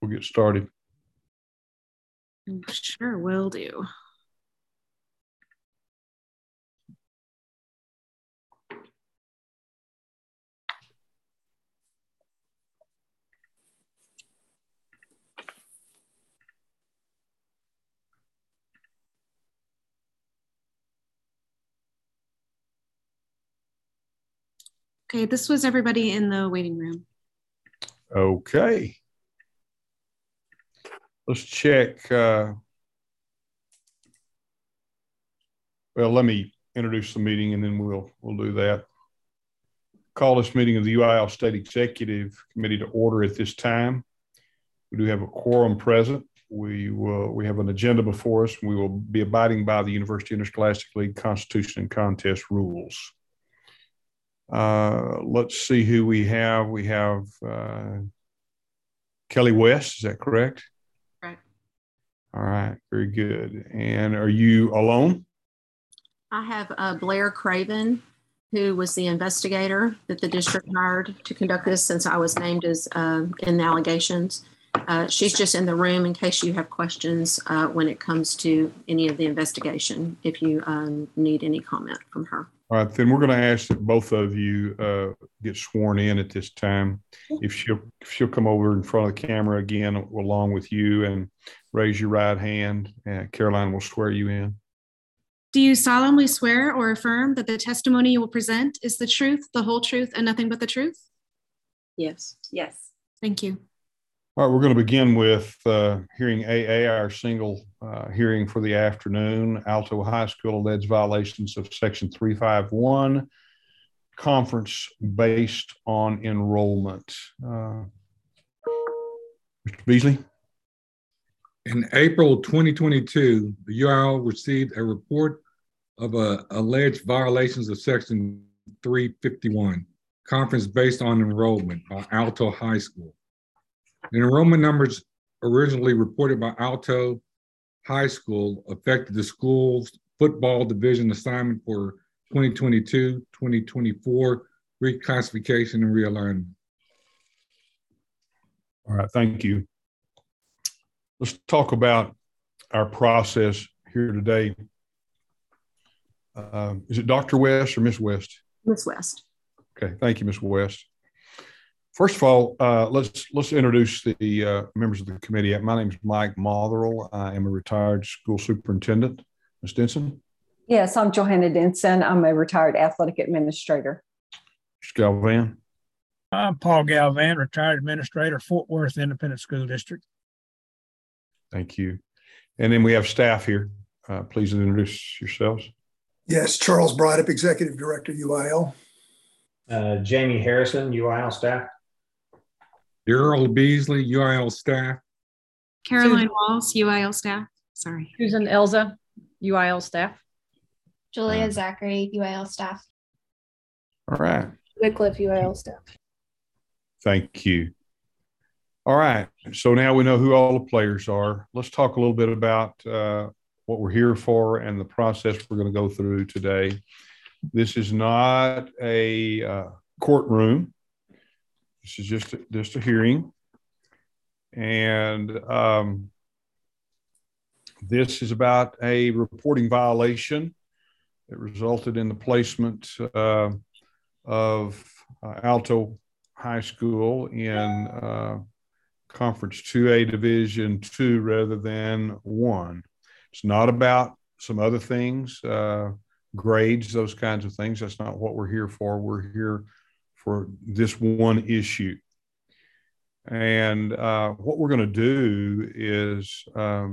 we'll get started. Sure, will do. Okay, this was everybody in the waiting room. Okay. Let's check. Well, let me introduce the meeting and then we'll do that. Call this meeting of the UIL State Executive Committee to order at this time. We do have a quorum present. We have an agenda before us, and we will be abiding by the University Interscholastic League Constitution and Contest rules. Let's see who we have. We have Kelly West, is that correct? Right. All right, very good. And are you alone? I have Blair Craven, who was the investigator that the district hired to conduct this since I was named as in the allegations. She's just in the room in case you have questions when it comes to any of the investigation, if you need any comment from her. All right, then we're going to ask that both of you get sworn in at this time. If she'll come over in front of the camera again along with you and raise your right hand, and Caroline will swear you in. Do you solemnly swear or affirm that the testimony you will present is the truth, the whole truth, and nothing but the truth? Yes. Yes. Thank you. All right, we're going to begin with hearing AA, our single hearing for the afternoon. Alto High School alleged violations of Section 351, conference based on enrollment. Mr. Beasley? In April 2022, the UIL received a report of alleged violations of Section 351, conference based on enrollment by Alto High School. The enrollment numbers originally reported by Alto High School affected the school's football division assignment for 2022-2024 reclassification and realignment. All right, thank you. Let's talk about our process here today. Is it Dr. West or Ms. West? Ms. West. Okay, thank you, Ms. West. First of all, let's introduce the members of the committee. My name is Mike Motherell. I am a retired school superintendent. Ms. Denson? Yes, I'm Johanna Denson. I'm a retired athletic administrator. Mr. Galvan? I'm Paul Galvan, retired administrator, Fort Worth Independent School District. Thank you. And then we have staff here. Please introduce yourselves. Yes, Charles Brodeup, Executive Director, UIL. Jamie Harrison, UIL staff. Daryl Beasley, UIL staff. Caroline Walls, UIL staff. Sorry. Susan Elza, UIL staff. Julia Zachary, UIL staff. All right. Wycliffe, UIL staff. Thank you. All right. So now we know who all the players are. Let's talk a little bit about what we're here for and the process we're going to go through today. This is not a courtroom. This is just a hearing. And this is about a reporting violation that resulted in the placement of Alto High School in Conference 2A Division 2 rather than 1. It's not about some other things, grades, those kinds of things. That's not what we're here for. We're here for this one issue. And what we're going to do is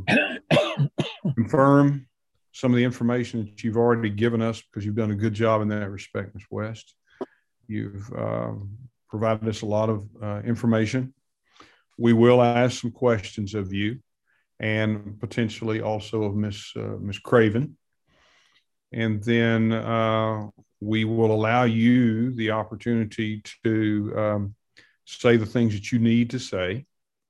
confirm some of the information that you've already given us, because you've done a good job in that respect, Ms. West. You've provided us a lot of information. We will ask some questions of you and potentially also of Ms. Craven. And then we will allow you the opportunity to say the things that you need to say.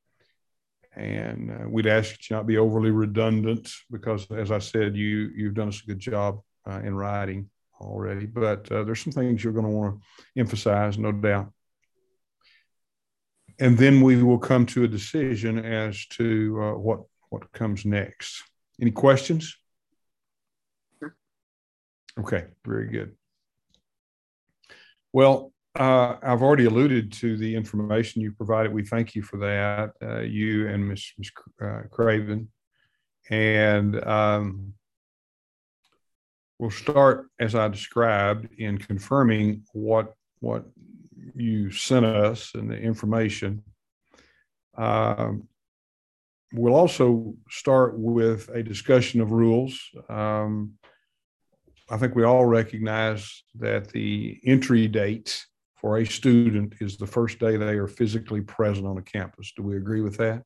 And we'd ask that you not be overly redundant because, as I said, you've done us a good job in writing already. But there's some things you're going to want to emphasize, no doubt. and then we will come to a decision as to what comes next. Any questions? Okay, very good. Well, I've already alluded to the information you provided. We thank you for that, you and Ms. Craven. And we'll start, as I described, in confirming what you sent us and the information. We'll also start with a discussion of rules. I think we all recognize that the entry date for a student is the first day they are physically present on a campus. Do we agree with that?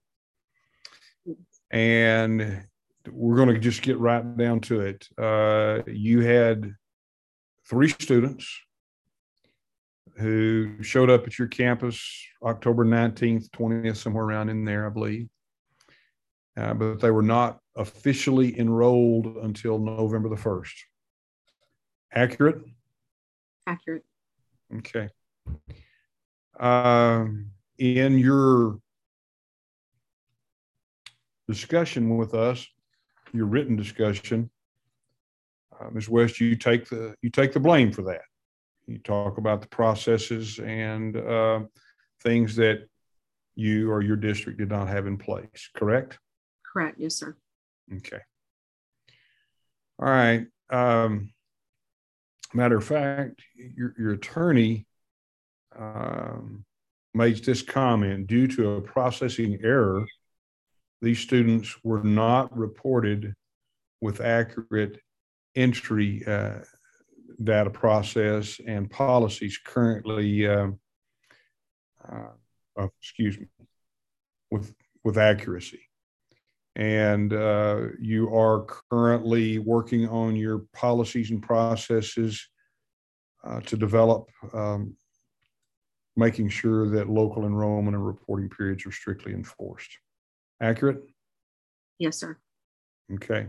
And we're going to just get right down to it. You had 3 students who showed up at your campus October 19th, 20th, somewhere around in there, I believe. But they were not officially enrolled until November the 1st. Accurate? Accurate. Okay. In your discussion with us, your written discussion, Ms. West, you take the blame for that. You talk about the processes and things that you or your district did not have in place, correct? Correct. Yes, sir. Okay. All right. Matter of fact, your attorney made this comment: due to a processing error, these students were not reported with accurate entry data process and policies currently, with accuracy. And you are currently working on your policies and processes to develop, making sure that local enrollment and reporting periods are strictly enforced. Accurate? Yes, sir. Okay.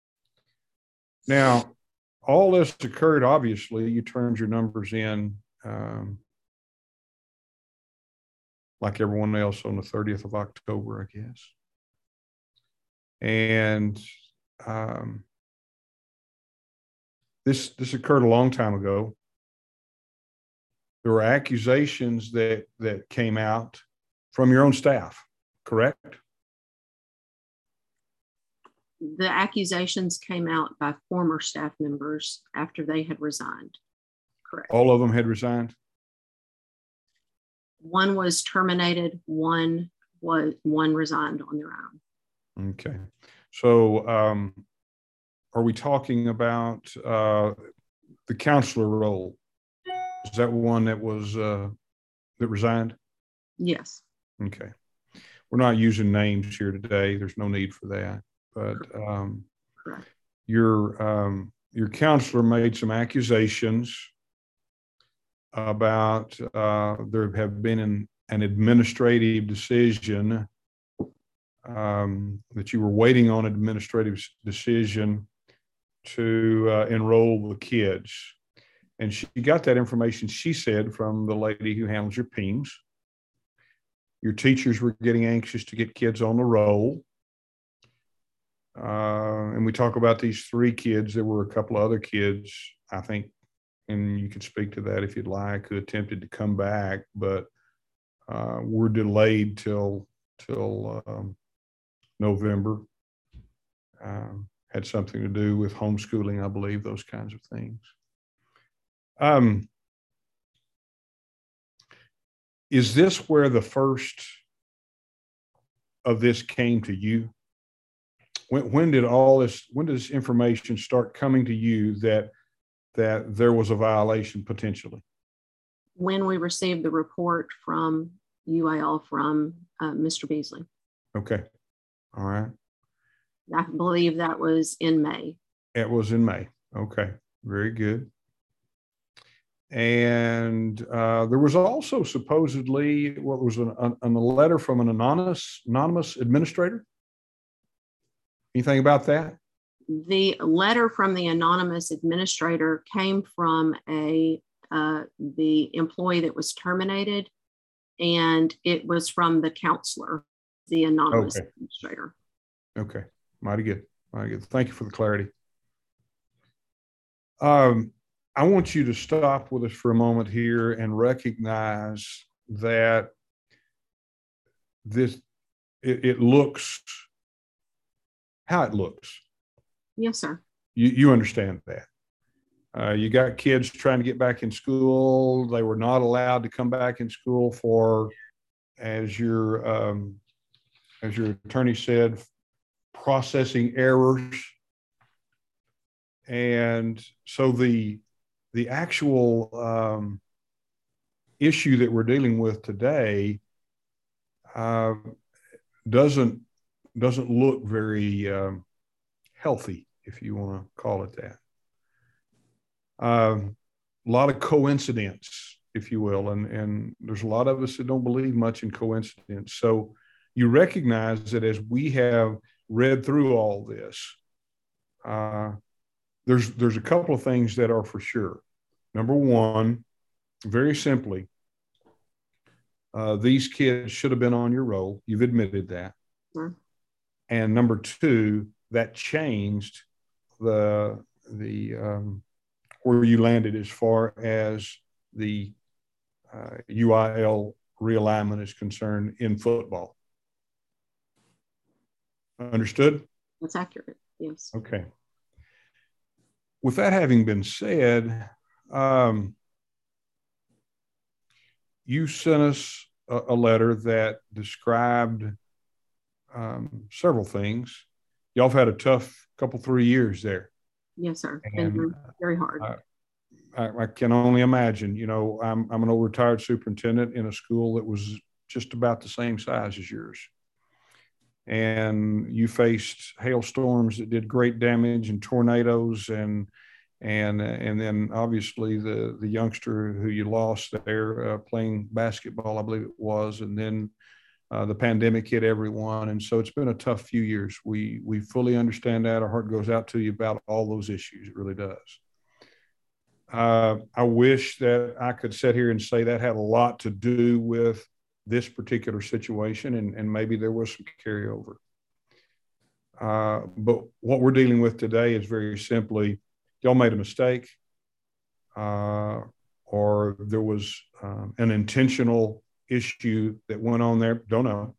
Now, all this occurred, obviously, you turned your numbers in like everyone else on the 30th of October, I guess. And this occurred a long time ago. There were accusations that came out from your own staff, correct? The accusations came out by former staff members after they had resigned. Correct. All of them had resigned? One was terminated, one resigned on their own. Okay. So are we talking about the counselor role? Is that one that was that resigned? Yes. Okay. We're not using names here today. There's no need for that. But correct. Your counselor made some accusations about there have been an administrative decision, that you were waiting on an administrative decision to enroll the kids. And she got that information, she said, from the lady who handles your PEIMS. Your teachers were getting anxious to get kids on the roll. And we talk about these 3 kids. There were a couple of other kids, I think, and you could speak to that if you'd like, who attempted to come back, but were delayed till November. Had something to do with homeschooling, I believe, those kinds of things. Is this where the first of this came to you? When did this information start coming to you that there was a violation potentially? When we received the report from UIL from Mr. Beasley. Okay. All right. I believe that was in May. It was in May. Okay. Very good. And there was also supposedly what was a letter from an anonymous administrator. Anything about that? The letter from the anonymous administrator came from the employee that was terminated, and it was from the counselor, the anonymous administrator. Okay, mighty good, mighty good. Thank you for the clarity. I want you to stop with us for a moment here and recognize that it looks how it looks. Yes, sir. You understand that. You got kids trying to get back in school. They were not allowed to come back in school for, as your attorney said, processing errors. And so the actual issue that we're dealing with today doesn't look very healthy, if you want to call it that. A lot of coincidence, if you will, and there's a lot of us that don't believe much in coincidence. So you recognize that as we have read through all this, there's a couple of things that are for sure. Number one, very simply, these kids should have been on your roll. You've admitted that. Sure. And number two, that changed the where you landed as far as the UIL realignment is concerned in football. Understood? That's accurate. Yes. Okay. With that having been said, you sent us a letter that described several things. Y'all have had a tough couple, 3 years there. Yes, sir. And, been very hard. I can only imagine. You know, I'm an old retired superintendent in a school that was just about the same size as yours. And you faced hailstorms that did great damage and tornadoes and then obviously the youngster who you lost there playing basketball, I believe it was, and then the pandemic hit everyone. And so it's been a tough few years. We fully understand that. Our heart goes out to you about all those issues. It really does. I wish that I could sit here and say that had a lot to do with this particular situation, and maybe there was some carryover. But what we're dealing with today is very simply, y'all made a mistake, or there was an intentional issue that went on there. Don't know.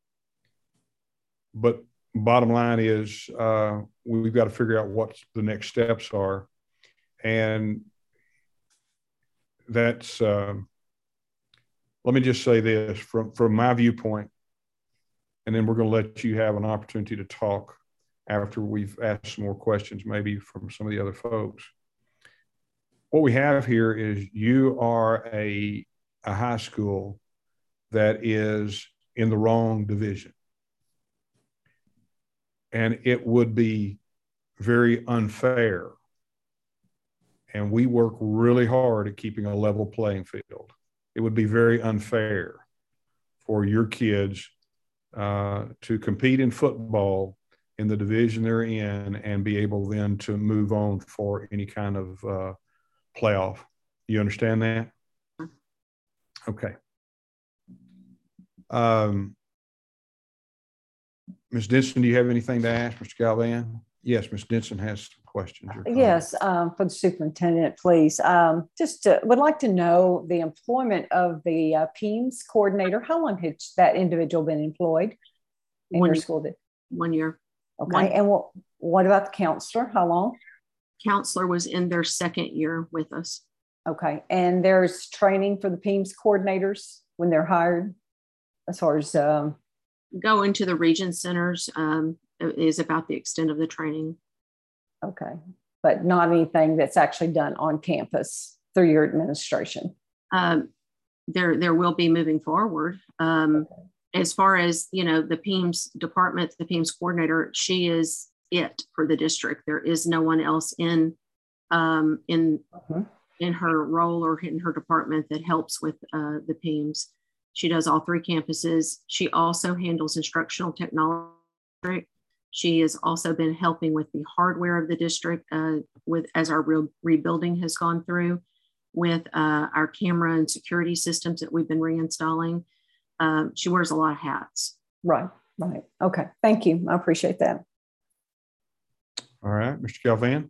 But bottom line is we've got to figure out what the next steps are. And that's, let me just say this from my viewpoint, and then we're going to let you have an opportunity to talk after we've asked some more questions, maybe from some of the other folks. What we have here is you are a high school that is in the wrong division. And it would be very unfair. And we work really hard at keeping a level playing field. It would be very unfair for your kids to compete in football in the division they're in and be able then to move on for any kind of playoff. You understand that? Okay. Ms. Denson, do you have anything to ask Mr. Galvan? Yes, Ms. Denson has some questions. Yes, for the superintendent, please. Just would like to know the employment of the PEIMS coordinator. How long has that individual been employed in your school? 1 year. Okay, and what about the counselor? How long? Counselor was in their second year with us. Okay, and there's training for the PEIMS coordinators when they're hired, as far as go into the region centers is about the extent of the training. Okay, but not anything that's actually done on campus through your administration. There will be moving forward. Okay. As far as, you know, the PEIMS department, the PEIMS coordinator, she is it for the district. There is no one else in her role or in her department that helps with the PEIMS. She does all 3 campuses. She also handles instructional technology. She has also been helping with the hardware of the district as our rebuilding has gone through. with our camera and security systems that we've been reinstalling. She wears a lot of hats. Right. Okay. Thank you. I appreciate that. All right, Mr. Galvan.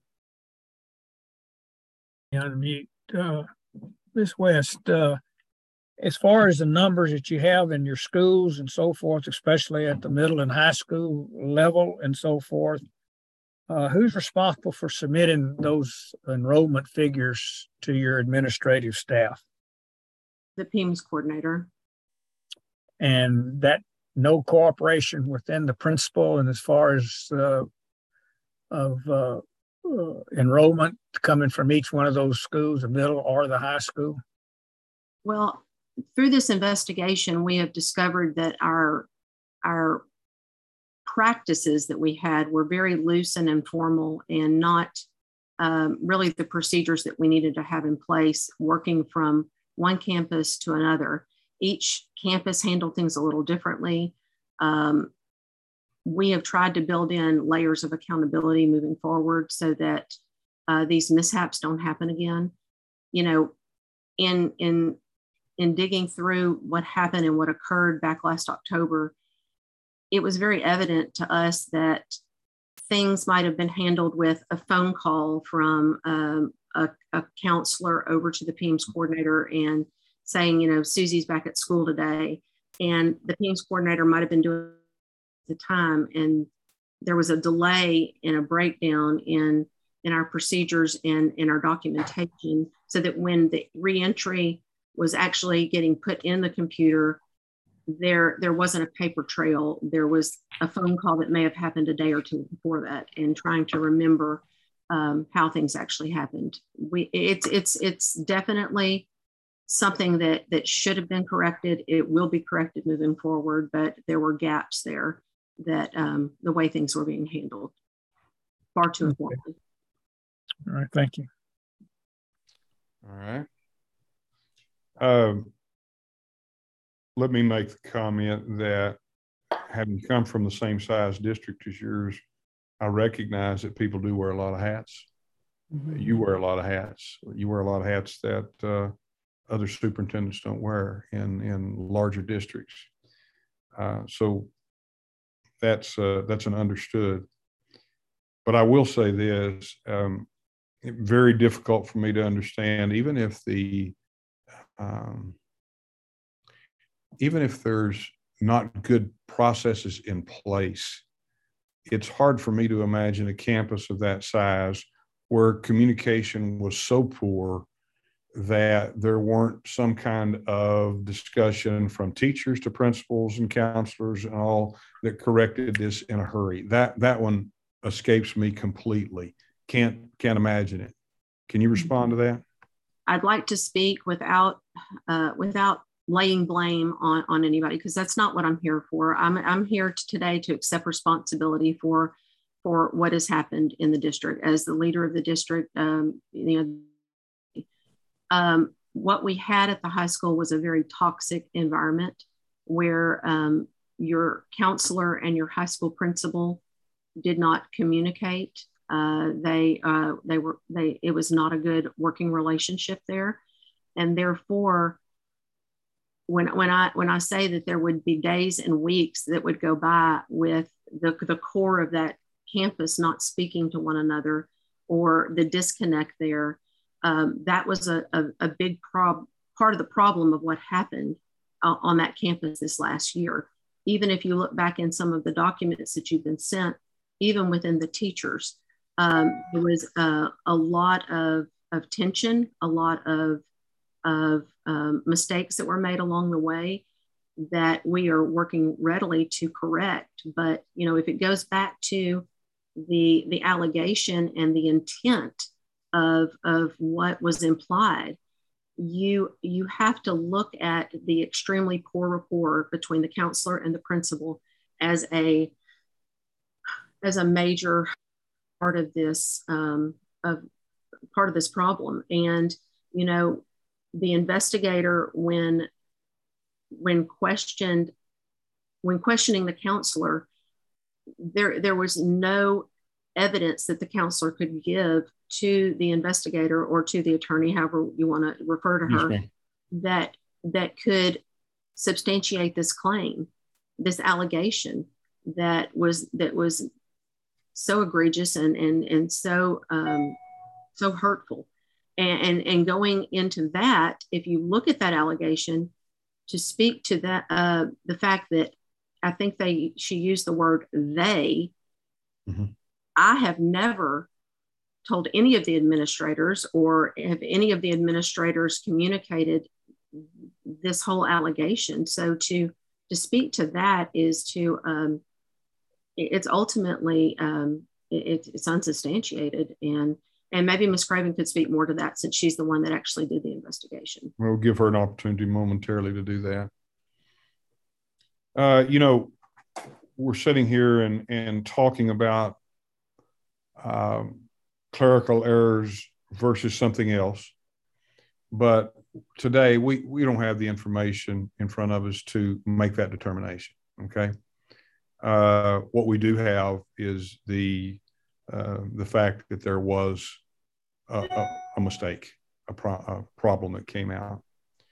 Unmute. Ms. West, as far as the numbers that you have in your schools and so forth, especially at the middle and high school level and so forth, who's responsible for submitting those enrollment figures to your administrative staff? The PEIMS coordinator. And that no cooperation within the principal and as far as enrollment coming from each one of those schools, the middle or the high school? Well, through this investigation, we have discovered that our practices that we had were very loose and informal and not really the procedures that we needed to have in place working from one campus to another. Each campus handled things a little differently. We have tried to build in layers of accountability moving forward so that these mishaps don't happen again. You know, in digging through what happened and what occurred back last October, it was very evident to us that things might have been handled with a phone call from a counselor over to the PEIMS coordinator and saying, you know, Susie's back at school today. And the PEIMS coordinator might have been doing the time, and there was a delay and a breakdown in our procedures and in our documentation, so that when the reentry was actually getting put in the computer, there wasn't a paper trail. There was a phone call that may have happened a day or two before that, and trying to remember how things actually happened. It's definitely something that should have been corrected. It will be corrected moving forward, but there were gaps there that the way things were being handled far too informally. All right, thank you. All right. Let me make the comment that having come from the same size district as yours, I recognize that people do wear a lot of hats. Mm-hmm. You wear a lot of hats. You wear a lot of hats that other superintendents don't wear in larger districts. So that's an understood. But I will say this, very difficult for me to understand, even if there's not good processes in place, it's hard for me to imagine a campus of that size where communication was so poor that there weren't some kind of discussion from teachers to principals and counselors and all that corrected this in a hurry. That one escapes me completely. Can't imagine it. Can you respond to that? I'd like to speak without laying blame on anybody, because that's not what I'm here for. I'm here today to accept responsibility for what has happened in the district as the leader of the district. What we had at the high school was a very toxic environment where your counselor and your high school principal did not communicate. It was not a good working relationship there, and therefore, when I say that there would be days and weeks that would go by with the core of that campus not speaking to one another, or the disconnect there, that was a big part of the problem of what happened on that campus this last year. Even if you look back in some of the documents that you've been sent, even within the teachers, there was a lot of tension, a lot of mistakes that were made along the way that we are working readily to correct. But, you know, if it goes back to the allegation and the intent of what was implied, you have to look at the extremely poor rapport between the counselor and the principal as a major part of this problem. And, you know, the investigator, when questioning the counselor, there was no evidence that the counselor could give to the investigator or to the attorney, however you want to refer to her, that could substantiate this claim, this allegation that was so egregious and so hurtful. And going into that, if you look at that allegation, to speak to that, the fact that I think she used the word they. Mm-hmm. I have never told any of the administrators, or have any of the administrators communicated this whole allegation. So to speak to that is to, it's ultimately, it's unsubstantiated, and maybe Ms. Craven could speak more to that, since she's the one that actually did the investigation. We'll give her an opportunity momentarily to do that. You know, we're sitting here and talking about clerical errors versus something else, but today we don't have the information in front of us to make that determination. Okay. What we do have is the fact that there was a mistake, a problem that came out.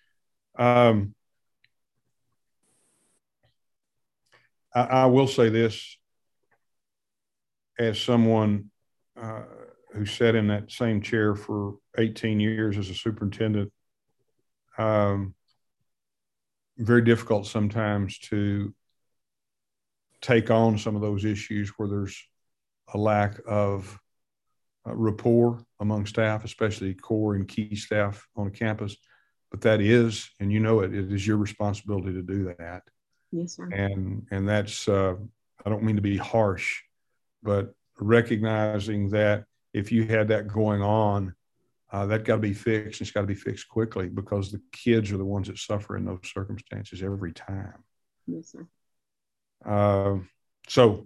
I will say this, as someone who sat in that same chair for 18 years as a superintendent, very difficult sometimes to take on some of those issues where there's a lack of rapport among staff, especially core and key staff on a campus. But that is, and you know it is your responsibility to do that. Yes, sir. And that's, I don't mean to be harsh, but recognizing that if you had that going on, that got to be fixed. It's got to be fixed quickly, because the kids are the ones that suffer in those circumstances every time. Yes, sir. So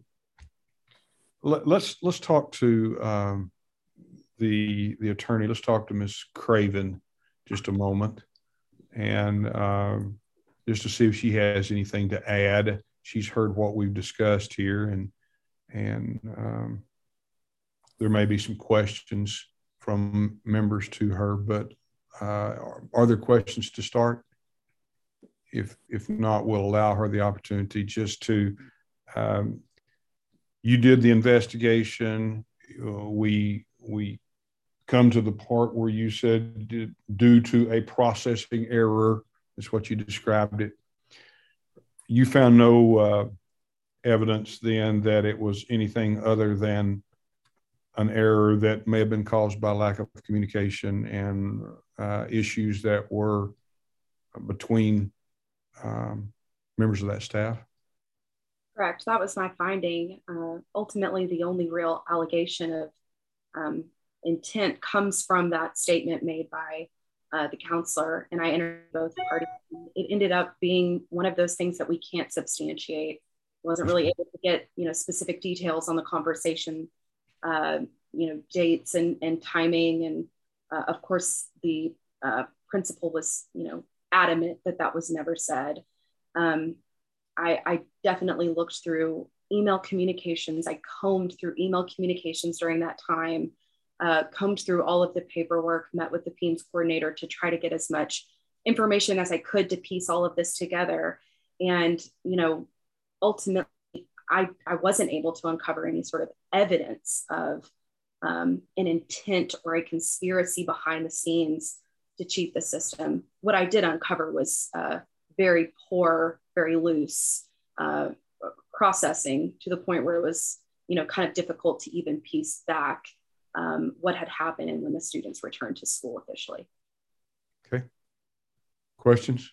let's talk to the attorney. Let's talk to Ms. Craven just a moment, and just to see if she has anything to add. She's heard what we've discussed here, and there may be some questions from members to her, but are there questions to start? If not, we'll allow her the opportunity just to, you did the investigation. We come to the part where you said due to a processing error, is what you described it. You found no evidence then that it was anything other than an error that may have been caused by lack of communication and issues that were between members of that staff? Correct. That was my finding. Ultimately, the only real allegation of intent comes from that statement made by the counselor, and I interviewed both parties. It ended up being one of those things that we can't substantiate. Wasn't really able to get specific details on the conversation, dates and timing, and of course the principal was adamant that was never said. I definitely looked through email communications. I combed through email communications during that time, combed through all of the paperwork, met with the PEIMS coordinator to try to get as much information as I could to piece all of this together. And, ultimately, I wasn't able to uncover any sort of evidence of an intent or a conspiracy behind the scenes to cheat the system. What I did uncover was very poor, very loose processing, to the point where it was, kind of difficult to even piece back what had happened and when the students returned to school officially. Okay. Questions?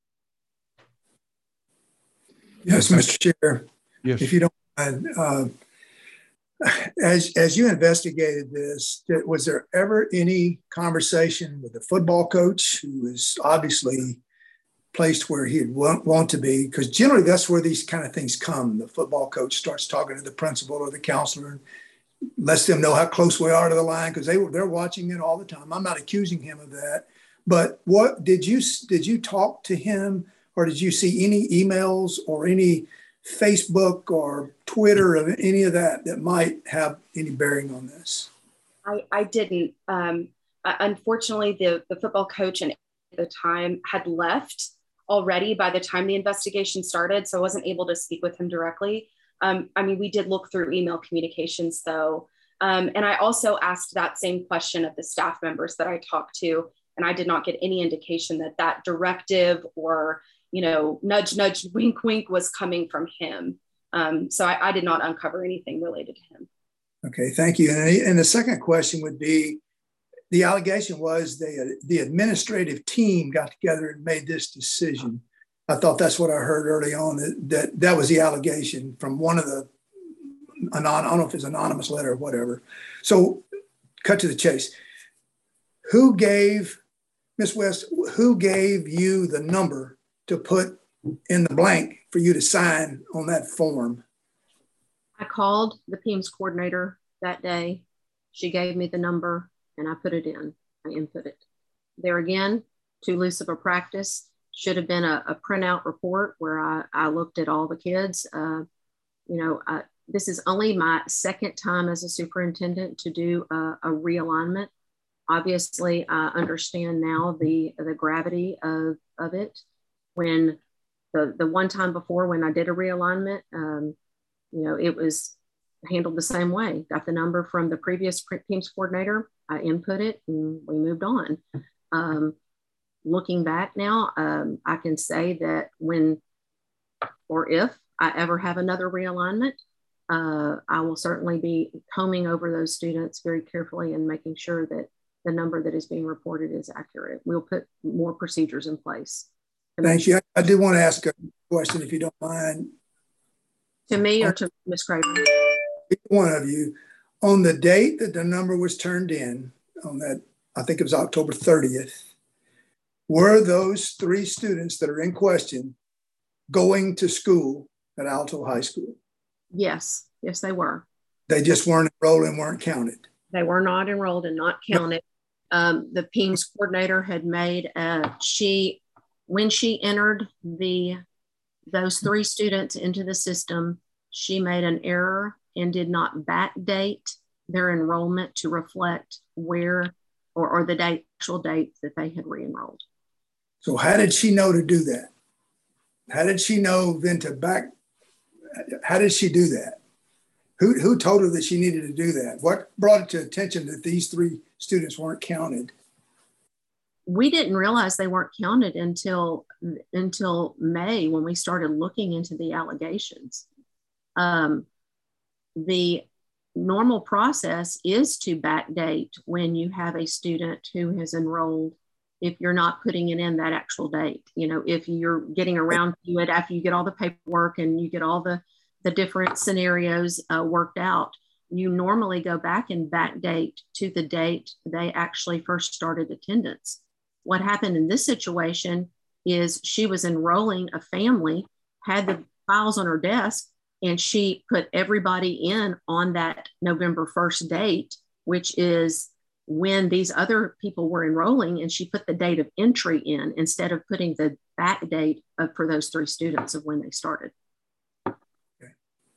Yes, Mr. Chair. Yes. If you don't mind, as you investigated this, was there ever any conversation with the football coach, who was obviously placed where he'd want to be? Because generally that's where these kind of things come. The football coach starts talking to the principal or the counselor and lets them know how close we are to the line, because they're watching it all the time. I'm not accusing him of that, but what did you talk to him, or did you see any emails or any Facebook or Twitter or any of that that might have any bearing on this? I didn't. Unfortunately, the football coach at the time had left already by the time the investigation started, so I wasn't able to speak with him directly. I mean, we did look through email communications though. And I also asked that same question of the staff members that I talked to, and I did not get any indication that that directive or, you know, nudge, nudge, wink, wink was coming from him. So I did not uncover anything related to him. Okay, thank you. And the second question would be, the allegation was the administrative team got together and made this decision. I thought that's what I heard early on, that was the allegation from one of the, I don't know if it's an anonymous letter or whatever. So cut to the chase. Who gave, Ms. West, who gave you the number to put in the blank for you to sign on that form? I called the PEIMS coordinator that day. She gave me the number and I put it in. I input it. There again, too loose of a practice. Should have been a printout report where I looked at all the kids. This is only my second time as a superintendent to do a realignment. Obviously, I understand now the gravity of it. When the one time before when I did a realignment, it was handled the same way. Got the number from the previous PEIMS coordinator. I input it and we moved on. Looking back now, I can say that when or if I ever have another realignment, I will certainly be combing over those students very carefully and making sure that the number that is being reported is accurate. We'll put more procedures in place. Thank you. I do want to ask a question, if you don't mind. To me or to Ms. Craven? One of you. On the date that the number was turned in, on that, I think it was October 30th, were those 3 students that are in question going to school at Alto High School? Yes, they were. They just weren't enrolled and weren't counted. They were not enrolled and not counted. The PEIMS coordinator had made, when she entered those 3 students into the system, she made an error and did not backdate their enrollment to reflect where or the actual date that they had re-enrolled. So how did she know to do that? How did she know then how did she do that? Who told her that she needed to do that? What brought it to attention that these 3 students weren't counted? We didn't realize they weren't counted until May, when we started looking into the allegations. The normal process is to backdate when you have a student who has enrolled, if you're not putting it in that actual date. If you're getting around to it after you get all the paperwork and you get all the different scenarios worked out, you normally go back and backdate to the date they actually first started attendance. What happened in this situation is she was enrolling a family, had the files on her desk, and she put everybody in on that November 1st date, which is when these other people were enrolling, and she put the date of entry in instead of putting the back date for those 3 students of when they started. Okay.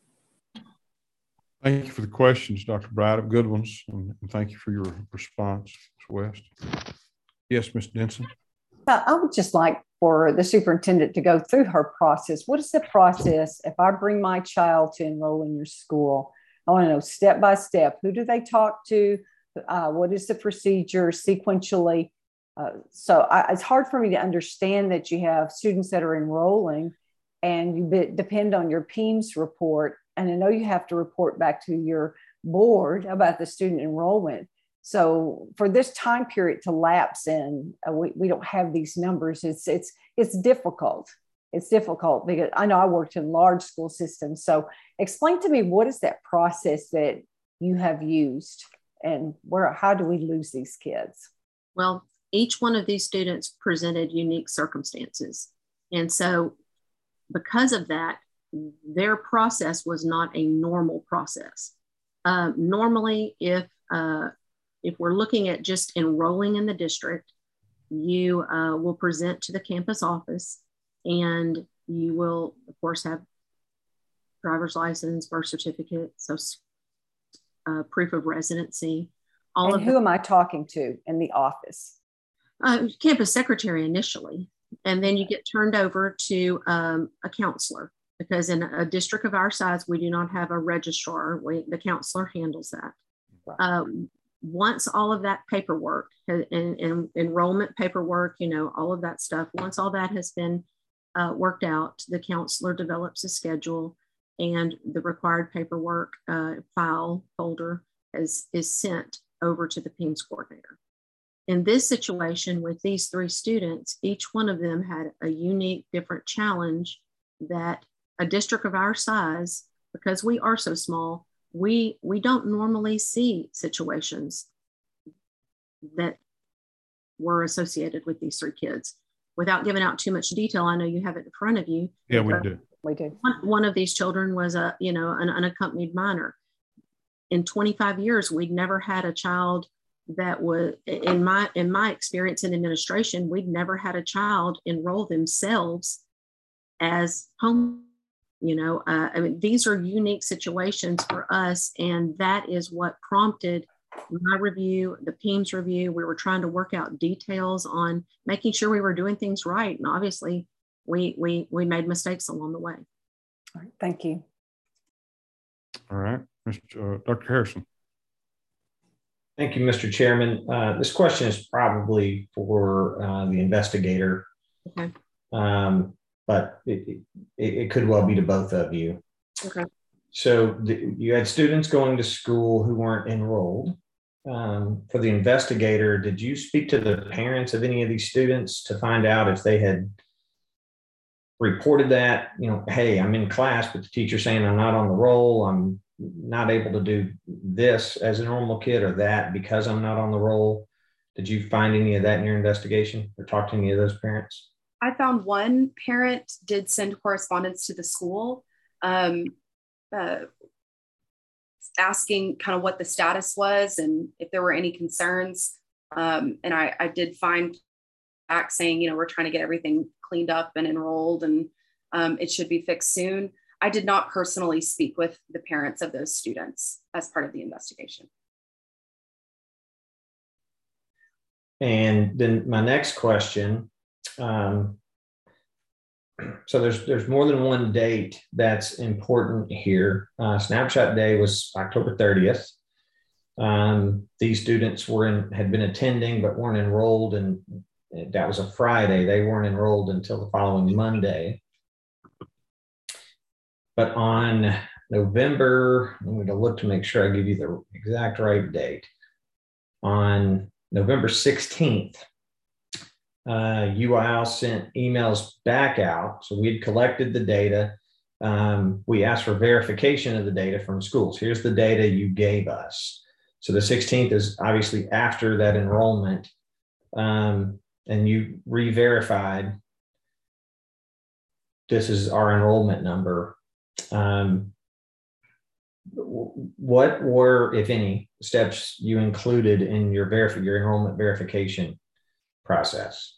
Thank you for the questions, Dr. Braddock. Good ones. And thank you for your response, Ms. West. Yes, Ms. Denson. I would just like for the superintendent to go through her process. What is the process if I bring my child to enroll in your school? I want to know step by step. Who do they talk to? What is the procedure sequentially? It's hard for me to understand that you have students that are enrolling and you depend on your PEIMS report. And I know you have to report back to your board about the student enrollment. So for this time period to lapse in, we don't have these numbers. It's difficult. It's difficult because I know I worked in large school systems. So explain to me, what is that process that you have used and how do we lose these kids? Well, each one of these students presented unique circumstances. And so because of that, their process was not a normal process. Normally, if we're looking at just enrolling in the district, you will present to the campus office and you will, of course, have driver's license, birth certificate, so proof of residency. And who am I talking to in the office? Campus secretary initially, and then you get turned over to a counselor, because in a district of our size, we do not have a registrar. The counselor handles that. Right. Once all of that paperwork and enrollment paperwork, all of that stuff, once all that has been worked out, the counselor develops a schedule, and the required paperwork file folder is sent over to the PEIMS coordinator. In this situation with these 3 students, each one of them had a unique, different challenge that a district of our size, because we are so small, we don't normally see situations that were associated with these 3 kids. Without giving out too much detail, I know you have it in front of you. Yeah, we do. We do. One of these children was an unaccompanied minor. In 25 years, we'd never had a child that was, in my experience in administration, we'd never had a child enroll themselves as home. I mean, these are unique situations for us, and that is what prompted my review, the PEIMS review. We were trying to work out details on making sure we were doing things right, and obviously, we made mistakes along the way. All right, thank you. All right, Dr. Harrison. Thank you, Mr. Chairman. This question is probably for the investigator. Okay. But it could well be to both of you. Okay. So you had students going to school who weren't enrolled. For the investigator, did you speak to the parents of any of these students to find out if they had reported that, hey, I'm in class, but the teacher's saying I'm not on the roll, I'm not able to do this as a normal kid or that because I'm not on the roll? Did you find any of that in your investigation or talk to any of those parents? I found one parent did send correspondence to the school asking kind of what the status was and if there were any concerns. And I did find back saying, we're trying to get everything cleaned up and enrolled, and it should be fixed soon. I did not personally speak with the parents of those students as part of the investigation. And then my next question, so there's more than one date that's important here. Snapshot Day was October 30th. These students had been attending but weren't enrolled, and that was a Friday. They weren't enrolled until the following Monday. But on November, I'm going to look to make sure I give you the exact right date. On November 16th, UIL sent emails back out. So we had collected the data. We asked for verification of the data from schools. Here's the data you gave us. So the 16th is obviously after that enrollment, and you re-verified this is our enrollment number. What were, if any, steps you included in your enrollment verification process?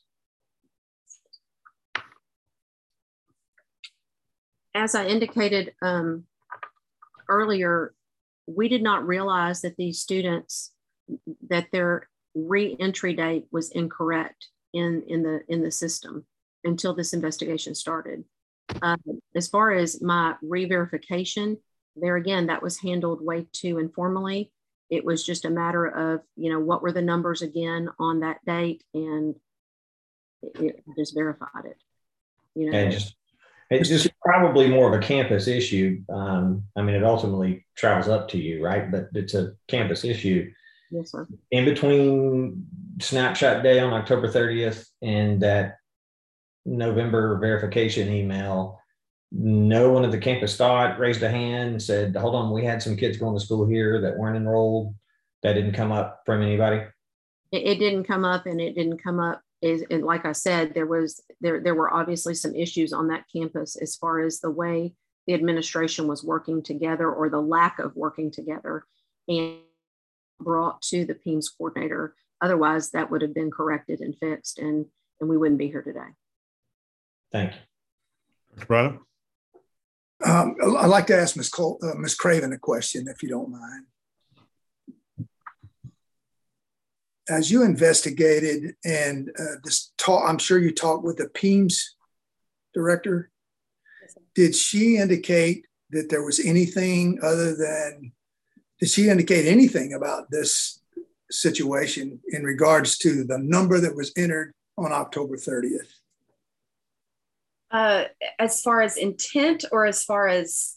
As I indicated earlier, we did not realize that these students, that their re-entry date was incorrect in the system until this investigation started. As far as my re-verification, there again, that was handled way too informally. It was just a matter of, what were the numbers again on that date, and it just verified it. And it's just probably more of a campus issue. I mean, it ultimately travels up to you, right? But it's a campus issue. Yes, sir. In between Snapshot Day on October 30th and that November verification email, no one at the campus raised a hand and said, hold on, we had some kids going to school here that weren't enrolled. That didn't come up from anybody? It didn't come up, and it didn't come up. And like I said, there were obviously some issues on that campus as far as the way the administration was working together, or the lack of working together, and brought to the PEIMS coordinator. Otherwise, that would have been corrected and fixed, and we wouldn't be here today. Thank you. Mr. Braddock? I'd like to ask Ms. Craven a question, if you don't mind. As you investigated and I'm sure you talked with the PEIMS director. Did she indicate that there was anything did she indicate anything about this situation in regards to the number that was entered on October 30th? As far as intent, or as far as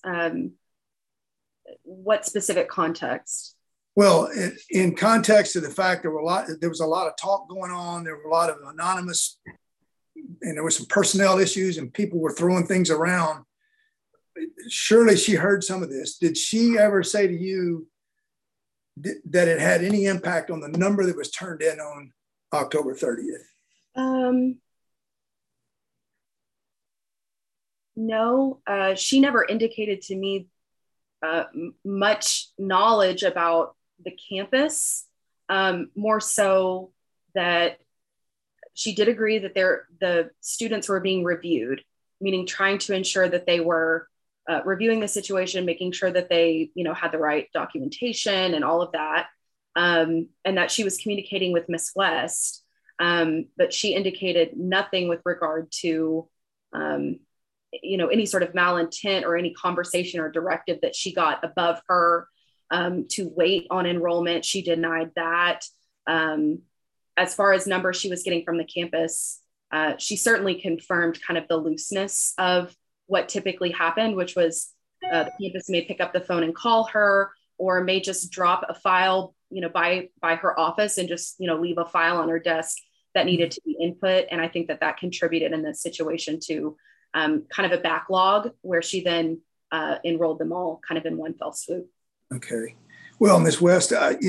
what specific context? Well, in context of the fact there was a lot of talk going on. There were a lot of anonymous, and there were some personnel issues, and people were throwing things around. Surely she heard some of this. Did she ever say to you that it had any impact on the number that was turned in on October 30th? No, she never indicated to me much knowledge about the campus, more so that she did agree that the students were being reviewed, meaning trying to ensure that they were reviewing the situation, making sure that they, had the right documentation and all of that, and that she was communicating with Ms. West, but she indicated nothing with regard to any sort of malintent or any conversation or directive that she got above her to wait on enrollment. She denied that. As far as numbers she was getting from the campus, she certainly confirmed kind of the looseness of what typically happened, which was the campus may pick up the phone and call her, or may just drop a file, by her office and just, leave a file on her desk that needed to be input. And I think that contributed in this situation to kind of a backlog where she then enrolled them all kind of in one fell swoop. Okay. Well, Ms. West,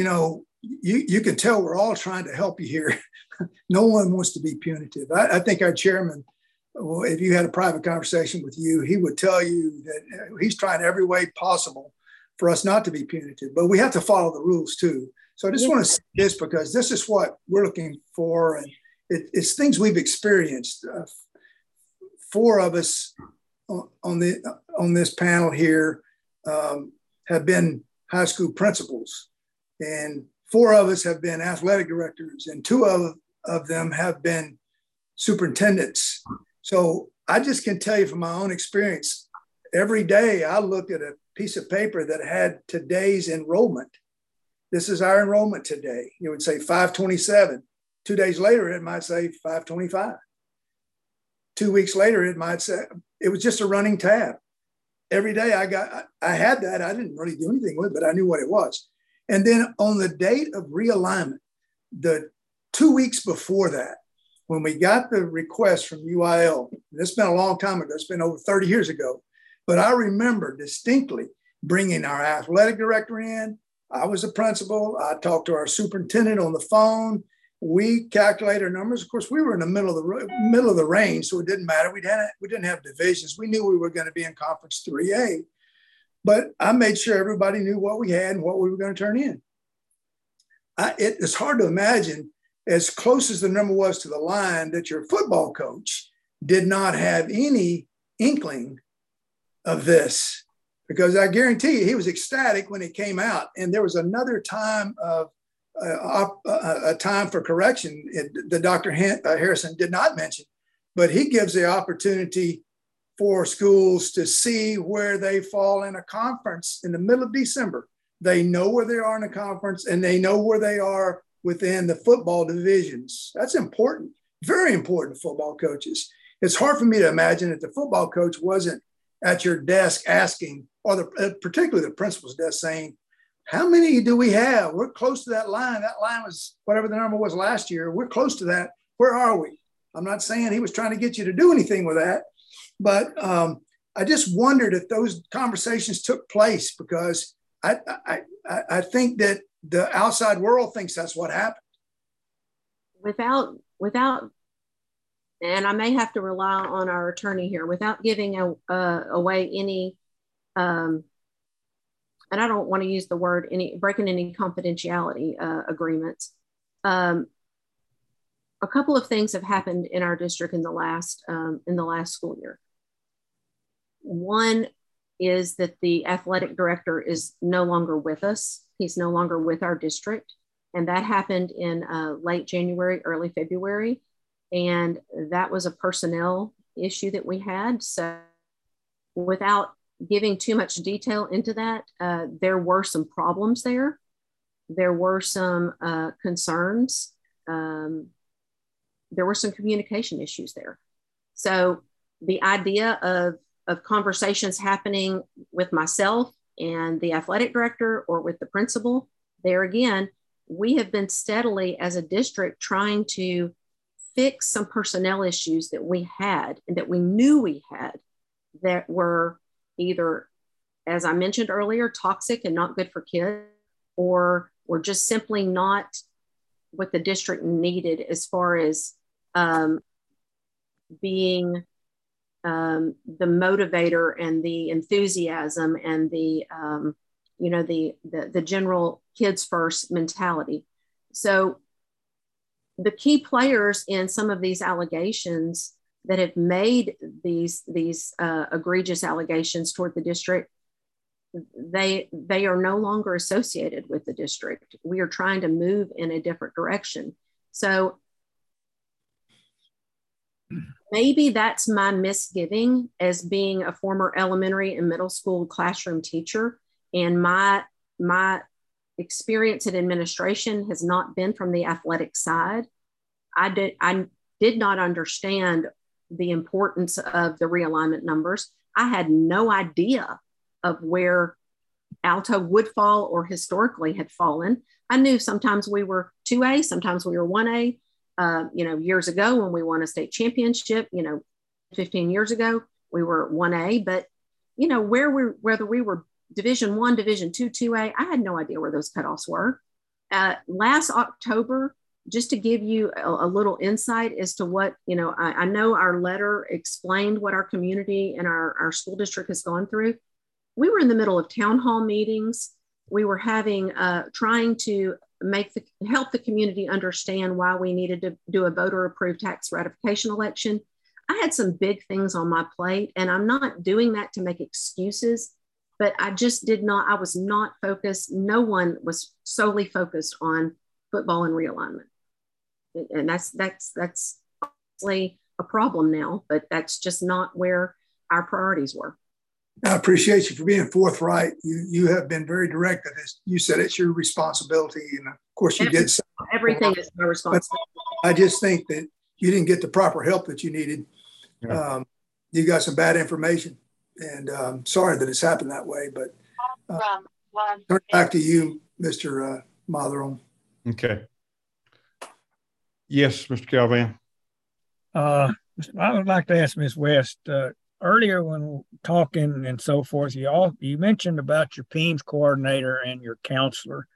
you can tell we're all trying to help you here. No one wants to be punitive. I think our chairman, if you had a private conversation with you, he would tell you that he's trying every way possible for us not to be punitive, but we have to follow the rules too. So I just want to say this, because this is what we're looking for. And it's things we've experienced. 4 of us on this panel here have been high school principals, and 4 of us have been athletic directors, and 2 of them have been superintendents. So I just can tell you from my own experience, every day I looked at a piece of paper that had today's enrollment. This is our enrollment today. It would say 527. 2 days later, it might say 525. 2 weeks later, it might say, it was just a running tab. Every day I had that. I didn't really do anything with it, but I knew what it was. And then on the date of realignment, the 2 weeks before that, when we got the request from UIL, it's been a long time ago, it's been over 30 years ago, but I remember distinctly bringing our athletic director in. I was a principal. I talked to our superintendent on the phone. We calculated our numbers. Of course, we were in the middle of the range, so it didn't matter. We didn't have divisions. We knew we were going to be in Conference 3A, but I made sure everybody knew what we had and what we were going to turn in. It's hard to imagine, as close as the number was to the line, that your football coach did not have any inkling of this, because I guarantee you he was ecstatic when it came out. And there was another time of a time for correction that Dr. Harrison did not mention, but he gives the opportunity for schools to see where they fall in a conference in the middle of December. They know where they are in a conference, and they know where they are within the football divisions. That's important, very important to football coaches. It's hard for me to imagine that the football coach wasn't at your desk asking, or particularly the principal's desk saying, how many do we have? We're close to that line. That line was whatever the number was last year. We're close to that. Where are we? I'm not saying he was trying to get you to do anything with that, but I just wondered if those conversations took place, because I think that the outside world thinks that's what happened. Without, and I may have to rely on our attorney here, without giving away any, and I don't want to use the word breaking any confidentiality agreements. A couple of things have happened in our district in the last school year. One, is that the athletic director is no longer with us. He's no longer with our district. And that happened in late January, early February. And that was a personnel issue that we had. So without giving too much detail into that, there were some problems there. There were some concerns. There were some communication issues there. So the idea of conversations happening with myself and the athletic director or with the principal, there again, we have been steadily as a district trying to fix some personnel issues that we had and that we knew we had that were either, as I mentioned earlier, toxic and not good for kids, or were just simply not what the district needed as far as being the motivator and the enthusiasm and the the general kids first mentality. So the key players in some of these allegations that have made these egregious allegations toward the district, they are no longer associated with the district. We are trying to move in a different direction. So maybe that's my misgiving as being a former elementary and middle school classroom teacher. And my experience in administration has not been from the athletic side. I did not understand the importance of the realignment numbers. I had no idea of where Alto would fall or historically had fallen. I knew sometimes we were 2A, sometimes we were 1A. Years ago when we won a state championship, 15 years ago, we were 1A, but whether we were Division I, Division II, 2A, I had no idea where those cutoffs were. Last October, just to give you a little insight as to what, I know our letter explained what our community and our school district has gone through. We were in the middle of town hall meetings. We were trying to help the community understand why we needed to do a voter approved tax ratification election. I had some big things on my plate, and I'm not doing that to make excuses, but I was not focused. No one was solely focused on football and realignment. And that's obviously a problem now, but that's just not where our priorities were. I appreciate you for being forthright. You have been very direct. You said it's your responsibility, and of course you did. Everything is my responsibility. I just think that you didn't get the proper help that you needed. Yeah. You got some bad information, and sorry that it's happened that way. But turn back to you, Mr. Motherham. Okay. Yes, Mr. Calvin. I would like to ask Ms. West. Earlier when talking and so forth, you mentioned about your PEIMS coordinator and your counselor.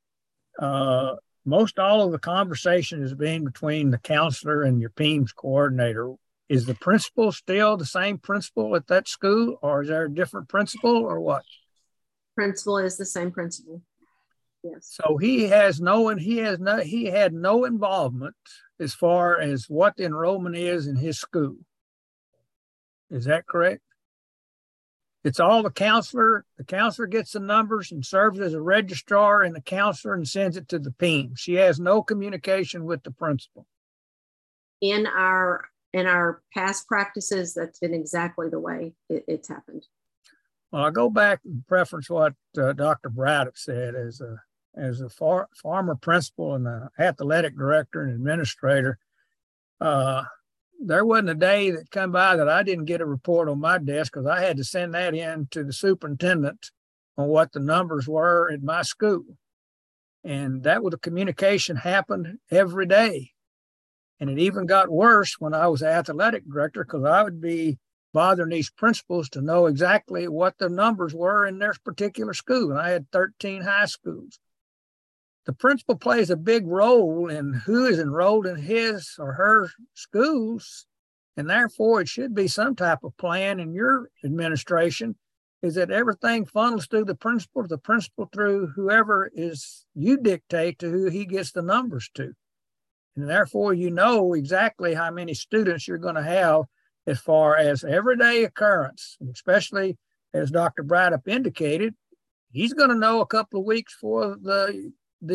Most all of the conversation is being between the counselor and your PEIMS coordinator. Is the principal still the same principal at that school, or is there a different principal, or what? Principal is the same principal. Yes. So he had no involvement as far as what the enrollment is in his school. Is that correct? It's all the counselor. The counselor gets the numbers and serves as a registrar and the counselor and sends it to the PEIMS. She has no communication with the principal. In our past practices, that's been exactly the way it's happened. Well, I'll go back and preference what Dr. Braddock said as a former principal and an athletic director and administrator. There wasn't a day that come by that I didn't get a report on my desk, because I had to send that in to the superintendent on what the numbers were at my school. And that was the communication happened every day. And it even got worse when I was athletic director, because I would be bothering these principals to know exactly what the numbers were in their particular school. And I had 13 high schools. The principal plays a big role in who is enrolled in his or her schools, and therefore it should be some type of plan in your administration, is that everything funnels through the principal through whoever is you dictate to who he gets the numbers to. And therefore you know exactly how many students you're going to have as far as everyday occurrence, and especially as Dr. Braddock indicated, he's going to know a couple of weeks for the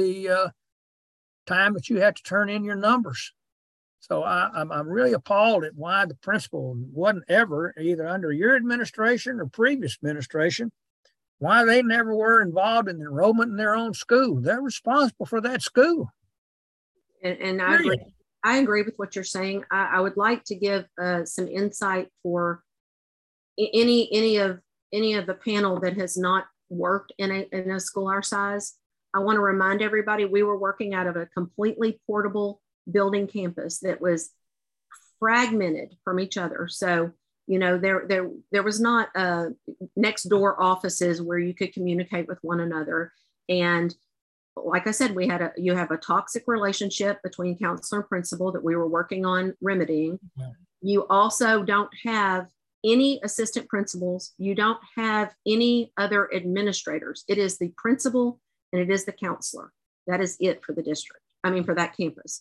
time that you have to turn in your numbers. So I'm really appalled at why the principal wasn't ever, either under your administration or previous administration, why they never were involved in enrollment in their own school. They're responsible for that school. And I agree with what you're saying. I would like to give some insight for any of the panel that has not worked in a school our size. I want to remind everybody we were working out of a completely portable building campus that was fragmented from each other. So, you know, there was not next door offices where you could communicate with one another. And like I said, you have a toxic relationship between counselor and principal that we were working on remedying. Yeah. You also don't have any assistant principals. You don't have any other administrators. It is the principal and it is the counselor. That is it for the district. I mean, for that campus.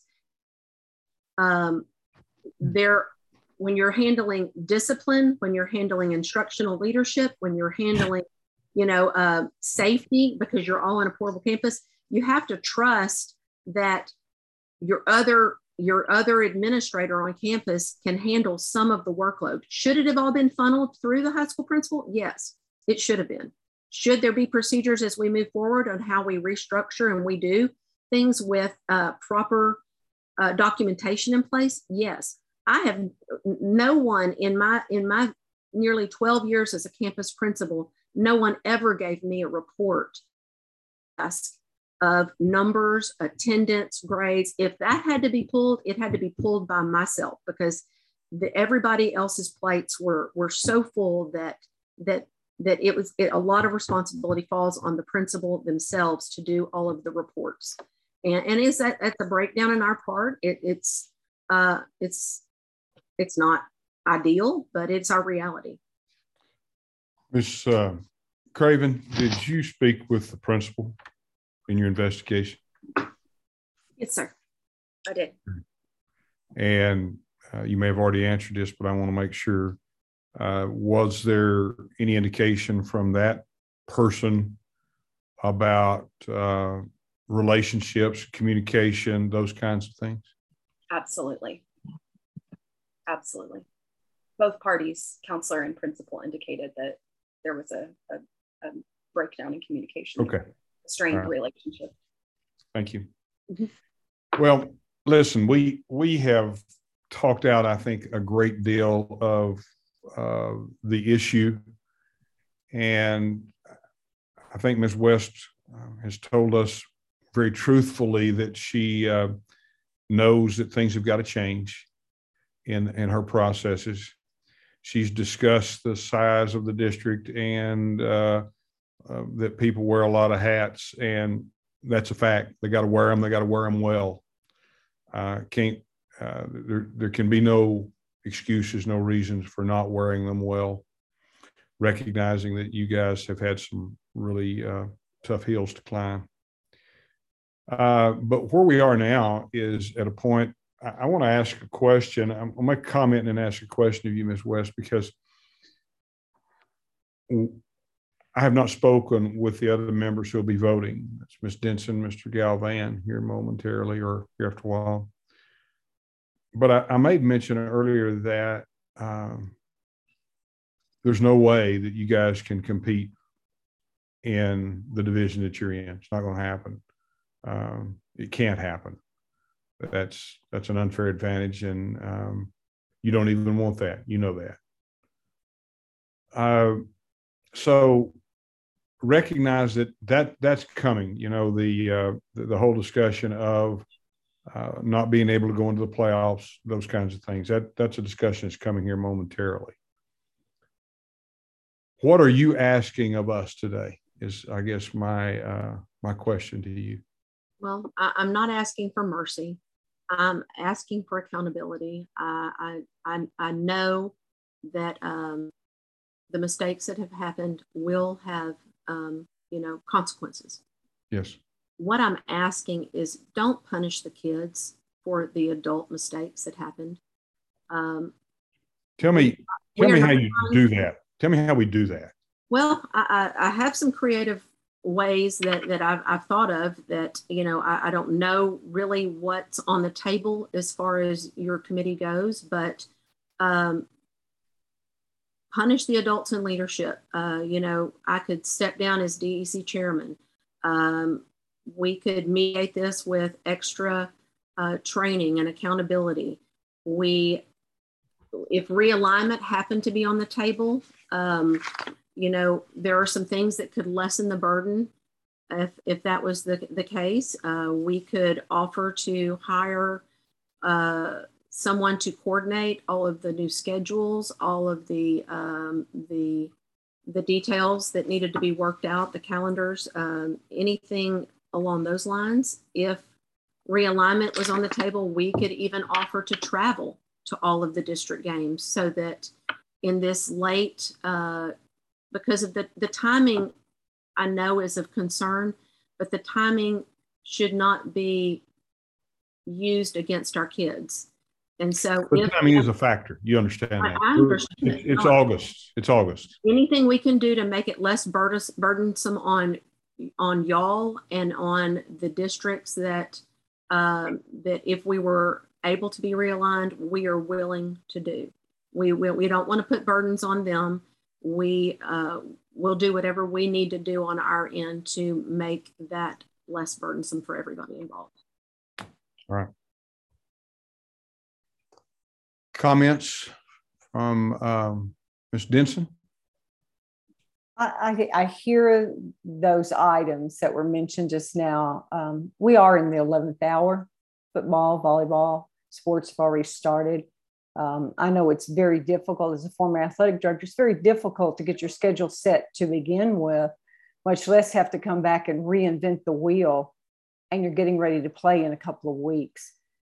When you're handling discipline, when you're handling instructional leadership, when you're handling, safety, because you're all on a portable campus, you have to trust that your other administrator on campus can handle some of the workload. Should it have all been funneled through the high school principal? Yes, it should have been. Should there be procedures as we move forward on how we restructure and we do things with proper documentation in place? Yes. I have no one in my nearly 12 years as a campus principal, no one ever gave me a report of numbers, attendance, grades. If that had to be pulled, it had to be pulled by myself, because everybody else's plates were so full that a lot of responsibility falls on the principal themselves to do all of the reports. And is that at the breakdown in our part? It's not ideal, but it's our reality. Ms. Craven, did you speak with the principal in your investigation? Yes, sir. I did. And you may have already answered this, but I want to make sure. Was there any indication from that person about relationships, communication, those kinds of things? Absolutely. Absolutely. Both parties, counselor and principal, indicated that there was a breakdown in communication. Okay. A strained relationship. Thank you. Mm-hmm. Well, listen, we have talked out, I think, a great deal of the issue. And I think Ms. West has told us very truthfully that she knows that things have got to change in her processes. She's discussed the size of the district and that people wear a lot of hats, and that's a fact. They got to wear them. They got to wear them well. There can be no excuses, no reasons for not wearing them well, recognizing that you guys have had some really tough hills to climb. But where we are now is at a point. I want to ask a question. I'm going to make a comment and ask a question of you, Ms. West, because I have not spoken with the other members who will be voting. That's Ms. Denson, Mr. Galvan here momentarily, or here after a while. But I made mention earlier that there's no way that you guys can compete in the division that you're in. It's not going to happen. It can't happen. That's an unfair advantage, and you don't even want that. You know that. So recognize that's coming. You know, the whole discussion of not being able to go into the playoffs, those kinds of things. That's a discussion that's coming here momentarily. What are you asking of us today? Is, I guess, my question to you. Well, I'm not asking for mercy. I'm asking for accountability. I know that the mistakes that have happened will have, consequences. Yes. What I'm asking is, don't punish the kids for the adult mistakes that happened. Tell me how you do that. Tell me how we do that. Well, I have some creative ways that I've thought of that, I don't know really what's on the table as far as your committee goes, but punish the adults in leadership. I could step down as DEC chairman. We could mediate this with extra training and accountability. If realignment happened to be on the table, there are some things that could lessen the burden. If that was the case, we could offer to hire someone to coordinate all of the new schedules, all of the details that needed to be worked out, the calendars, anything along those lines. If realignment was on the table, we could even offer to travel to all of the district games so that in this late, because of the timing, I know is of concern, but the timing should not be used against our kids. And so timing is a factor. You understand that. I understand. It's August. It's August. Anything we can do to make it less burdensome on y'all and on the districts that if we were able to be realigned, we are willing to do. We don't want to put burdens on them. We will do whatever we need to do on our end to make that less burdensome for everybody involved. All right. Comments from Ms. Denson? I hear those items that were mentioned just now. We are in the 11th hour. Football, volleyball, sports have already started. I know it's very difficult as a former athletic director. It's very difficult to get your schedule set to begin with, much less have to come back and reinvent the wheel, and you're getting ready to play in a couple of weeks.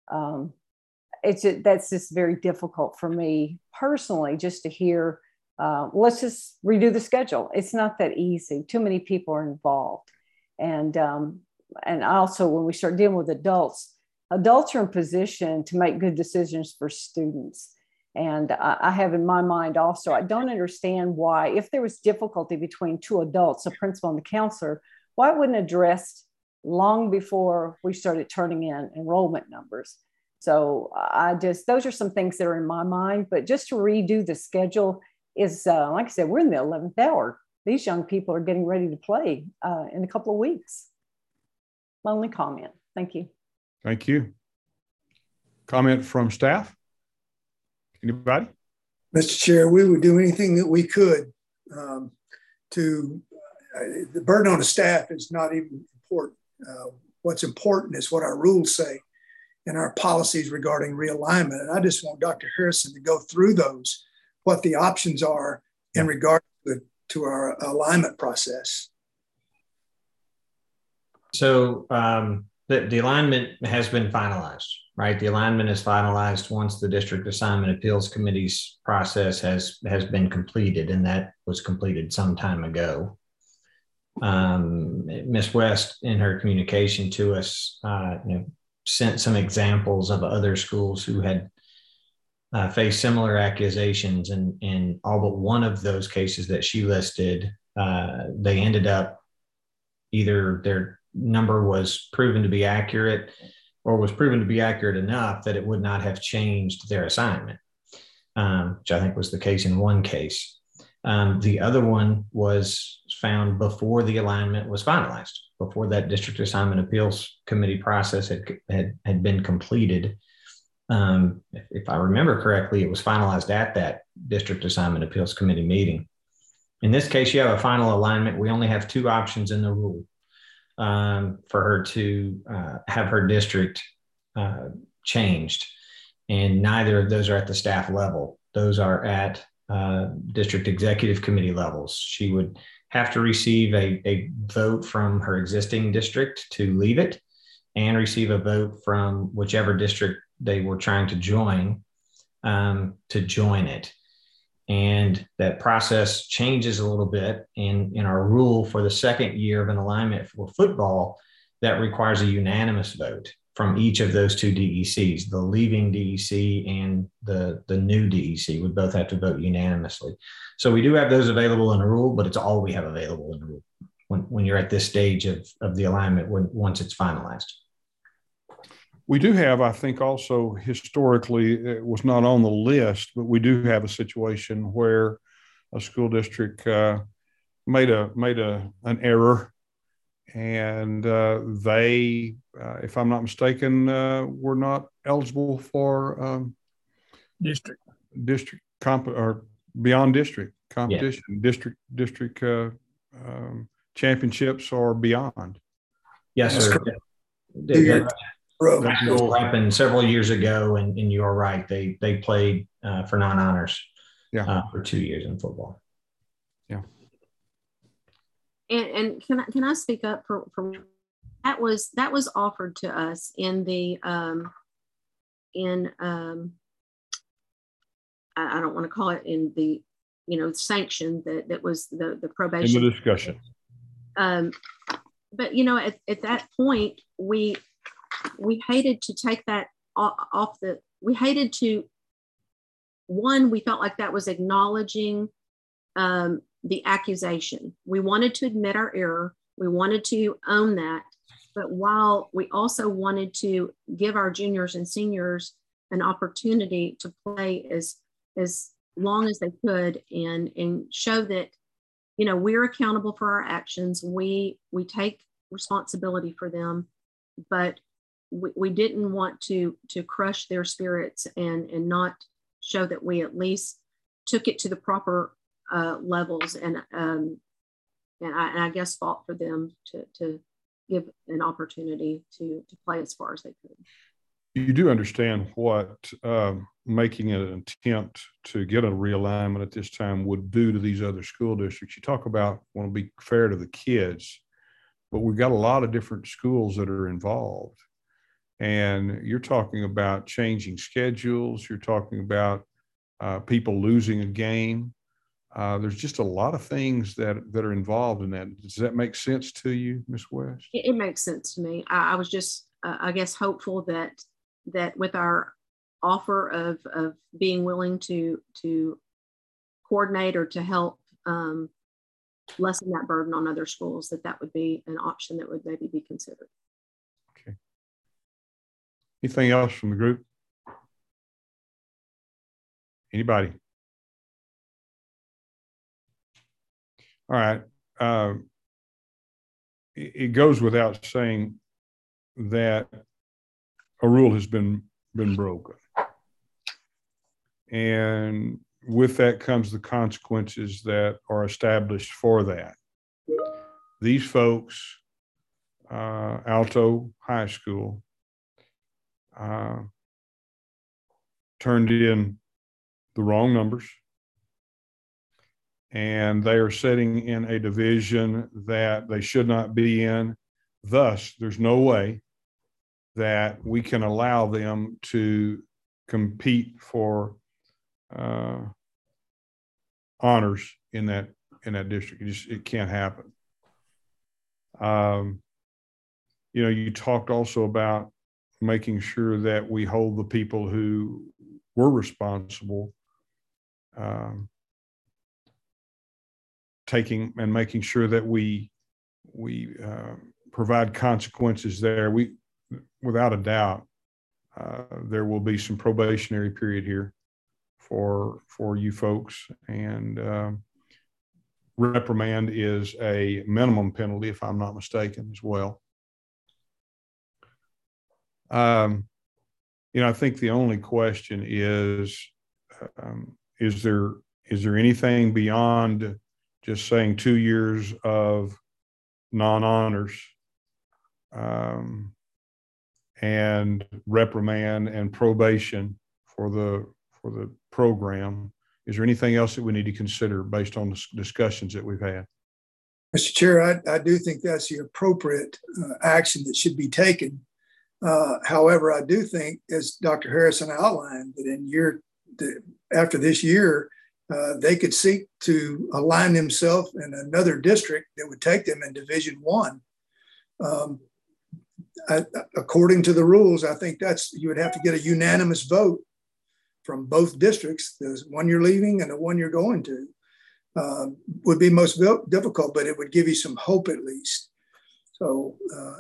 That's just very difficult for me personally, just to hear, let's just redo the schedule. It's not that easy. Too many people are involved. And also when we start dealing with adults are in position to make good decisions for students. And I have in my mind also, I don't understand why, if there was difficulty between two adults, a principal and the counselor, why it wasn't addressed long before we started turning in enrollment numbers. So those are some things that are in my mind, but just to redo the schedule is, like I said, we're in the 11th hour. These young people are getting ready to play in a couple of weeks. My only comment. Thank you. Thank you. Comment from staff? Anybody? Mr. Chair, we would do anything that we could the burden on the staff is not even important. What's important is what our rules say and our policies regarding realignment. And I just want Dr. Harrison to go through those, what the options are in regard to our alignment process. So the alignment has been finalized, right? The alignment is finalized once the District Assignment Appeals Committee's process has been completed, and that was completed some time ago. Ms. West, in her communication to us, sent some examples of other schools who had faced similar accusations, and all but one of those cases that she listed, they ended up either their number was proven to be accurate or was proven to be accurate enough that it would not have changed their assignment, which I think was the case in one case. The other one was found before the alignment was finalized, before that District Assignment Appeals Committee process had been completed. If I remember correctly, it was finalized at that District Assignment Appeals Committee meeting. In this case, you have a final alignment. We only have two options in the rule for her to have her district changed. And neither of those are at the staff level. Those are at district executive committee levels. She would have to receive a vote from her existing district to leave it and receive a vote from whichever district they were trying to join it. And that process changes a little bit in our rule for the second year of an alignment for football that requires a unanimous vote. from each of those two DECs. The leaving DEC and the new DEC would both have to vote unanimously. So we do have those available in the rule, but it's all we have available in the rule when you're at this stage of the alignment once it's finalized. We do have, I think, also historically, it was not on the list, but we do have a situation where a school district made an error, and they, if I'm not mistaken, were not eligible for district or beyond district competition, yeah. district championships or beyond. Yes, sir. That happened several years ago, and you are right. They played for non-honors for 2 years in football. Yeah. And can I speak up for that was offered to us in the I don't want to call it in the sanction that was the probation in the discussion. But at that point we hated to take that off we hated to, we felt like that was acknowledging the accusation. We wanted to admit our error. We wanted to own that. But while we also wanted to give our juniors and seniors an opportunity to play as long as they could and show that, we're accountable for our actions. We take responsibility for them, but we didn't want to crush their spirits and not show that we at least took it to the proper levels and I guess fought for them to give an opportunity to play as far as they could. You do understand what making an attempt to get a realignment at this time would do to these other school districts. You talk about want to be fair to the kids, but we've got a lot of different schools that are involved. And you're talking about changing schedules. You're talking about people losing a game. There's just a lot of things that are involved in that. Does that make sense to you, Ms. West? It makes sense to me. I was just, I guess, hopeful that with our offer of being willing to coordinate or to help lessen that burden on other schools, that would be an option that would maybe be considered. Okay. Anything else from the group? Anybody? All right. It goes without saying that a rule has been broken. And with that comes the consequences that are established for that. These folks, Alto High School, turned in the wrong numbers, and they are sitting in a division that they should not be in. Thus, there's no way that we can allow them to compete for honors in that district. It can't happen. You talked also about making sure that we hold the people who were responsible, taking and making sure that we provide consequences there. Without a doubt, there will be some probationary period here for you folks, and reprimand is a minimum penalty, if I'm not mistaken, as well. I think the only question is there anything beyond just saying 2 years of non-honors and reprimand and probation for the program? Is there anything else that we need to consider based on the discussions that we've had? Mr. Chair, I do think that's the appropriate action that should be taken. However, I do think, as Dr. Harrison outlined, that after this year, they could seek to align themselves in another district that would take them in Division I. according to the rules, I think you would have to get a unanimous vote from both districts, the one you're leaving and the one you're going to. Would be most difficult, but it would give you some hope at least. So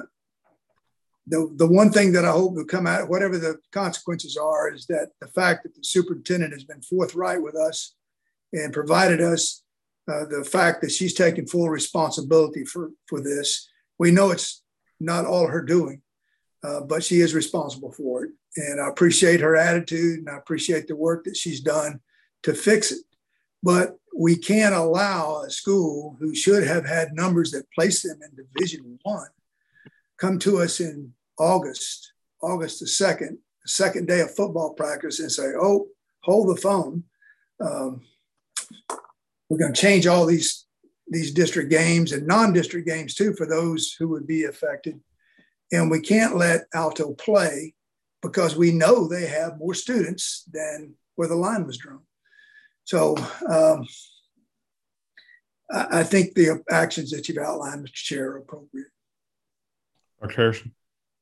the one thing that I hope will come out, whatever the consequences are, is that the fact that the superintendent has been forthright with us and provided us the fact that she's taking full responsibility for this. We know it's not all her doing, but she is responsible for it. And I appreciate her attitude, and I appreciate the work that she's done to fix it. But we can't allow a school who should have had numbers that place them in Division I come to us in August the 2nd, the second day of football practice, and say, oh, hold the phone. We're going to change all these district games and non-district games too for those who would be affected. And we can't let Alto play because we know they have more students than where the line was drawn. So I think the actions that you've outlined, Mr. Chair, are appropriate. Dr. Harrison.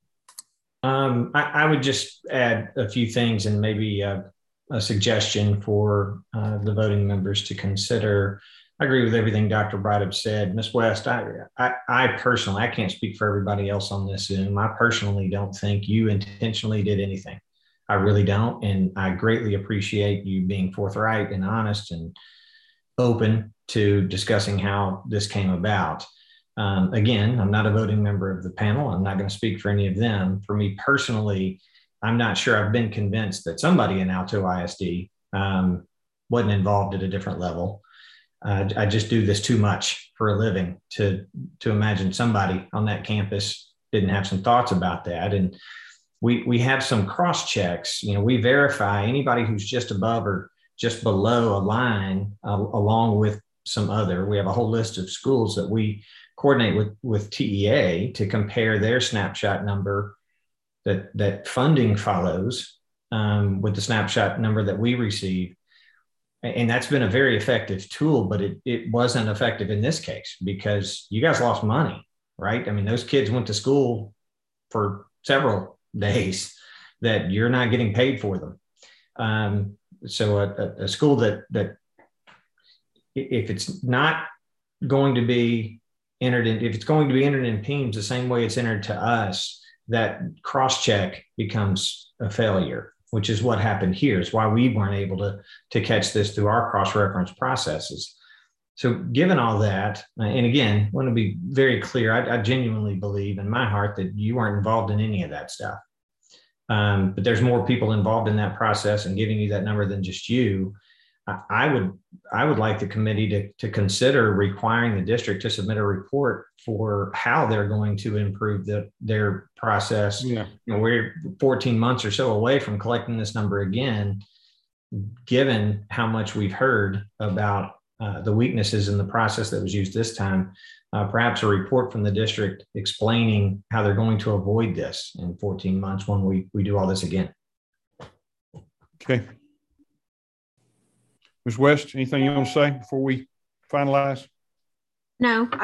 I would just add a few things and maybe a suggestion for the voting members to consider. I agree with everything Dr. Braddock said. Ms. West, I personally, I can't speak for everybody else on this Zoom. I personally don't think you intentionally did anything. I really don't. And I greatly appreciate you being forthright and honest and open to discussing how this came about. Again, I'm not a voting member of the panel. I'm not going to speak for any of them. For me personally, I'm not sure I've been convinced that somebody in Alto ISD wasn't involved at a different level. I just do this too much for a living to imagine somebody on that campus didn't have some thoughts about that. And we have some cross checks. You know, we verify anybody who's just above or just below a line along with some other. We have a whole list of schools that we coordinate with TEA to compare their snapshot number that funding follows with the snapshot number that we receive. And that's been a very effective tool, but it wasn't effective in this case because you guys lost money, right? I mean, those kids went to school for several days that you're not getting paid for them. So a school that if it's not going to be entered in, if it's going to be entered in PEIMS the same way it's entered to us, that cross-check becomes a failure, which is what happened here. Is why we weren't able to catch this through our cross-reference processes. So given all that, and again, I want to be very clear, I genuinely believe in my heart that you weren't involved in any of that stuff. But there's more people involved in that process and giving you that number than just you. I would like the committee to consider requiring the district to submit a report for how they're going to improve their process. Yeah. You know, we're 14 months or so away from collecting this number again, given how much we've heard about the weaknesses in the process that was used this time. Perhaps a report from the district explaining how they're going to avoid this in 14 months when we do all this again. Okay. Ms. West, anything you want to say before we finalize? No, I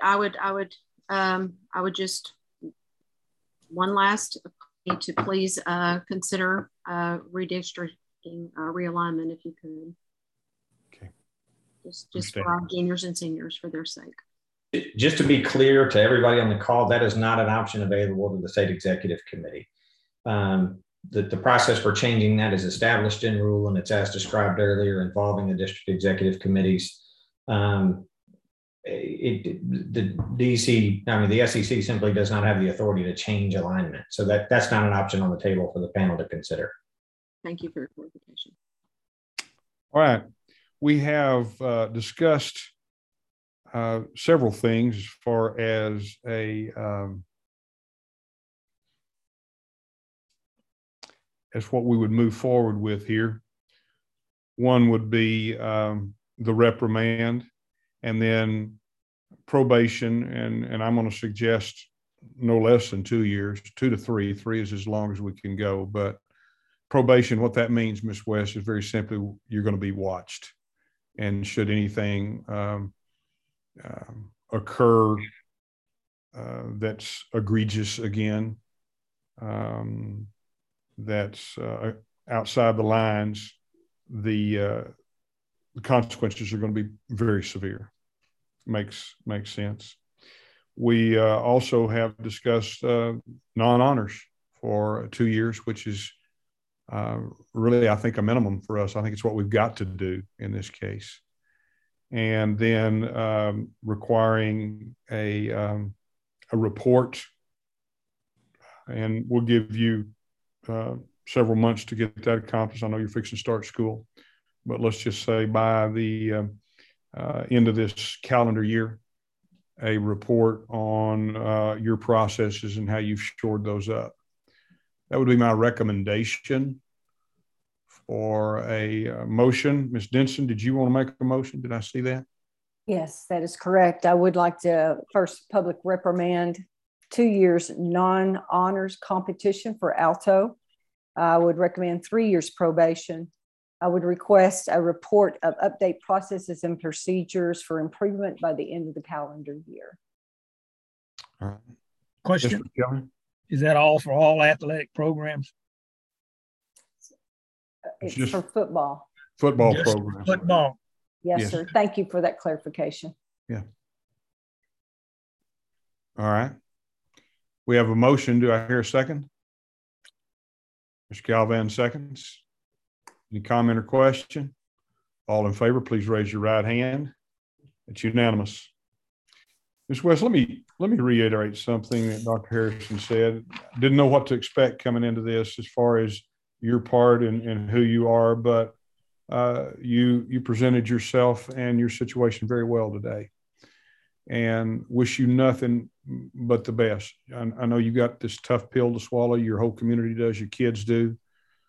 would just one last plea to please consider redistricting realignment if you could. Okay. Just for our juniors and seniors for their sake. Just to be clear to everybody on the call, that is not an option available to the state executive committee. The process for changing that is established in rule, and it's as described earlier involving the district executive committees. The SEC simply does not have the authority to change alignment. So that's not an option on the table for the panel to consider. Thank you for your clarification. All right. We have discussed several things as far as as what we would move forward with here. One would be the reprimand, and then probation, and I'm going to suggest no less than 2 years, 2 to 3. 3 is as long as we can go. But probation, what that means, Ms. West, is very simply you're going to be watched. And should anything occur that's egregious again, that's outside the lines, the consequences are going to be very severe. Makes sense. We also have discussed non-honors for 2 years, which is really, I think, a minimum for us. I think it's what we've got to do in this case. And then requiring a report, and we'll give you several months to get that accomplished. I know you're fixing to start school, but let's just say by the end of this calendar year, a report on your processes and how you've shored those up. That would be my recommendation for a motion. Ms. Denson, did you want to make a motion? Did I see that? Yes, that is correct. I would like to first public reprimand 2 years non-honors competition for Alto. I would recommend 3 years probation. I would request a report of update processes and procedures for improvement by the end of the calendar year. All right. Question. Is that all for all athletic programs? It's just for football. Football Just program. Football. Yes, sir. Thank you for that clarification. Yeah. All right. We have a motion. Do I hear a second? Mr. Galvan seconds. Any comment or question? All in favor, please raise your right hand. It's unanimous. Ms. West, let me reiterate something that Dr. Harrison said. Didn't know what to expect coming into this as far as your part and who you are, but you presented yourself and your situation very well today, and wish you nothing but the best. I know you got this tough pill to swallow. Your whole community does. Your kids do.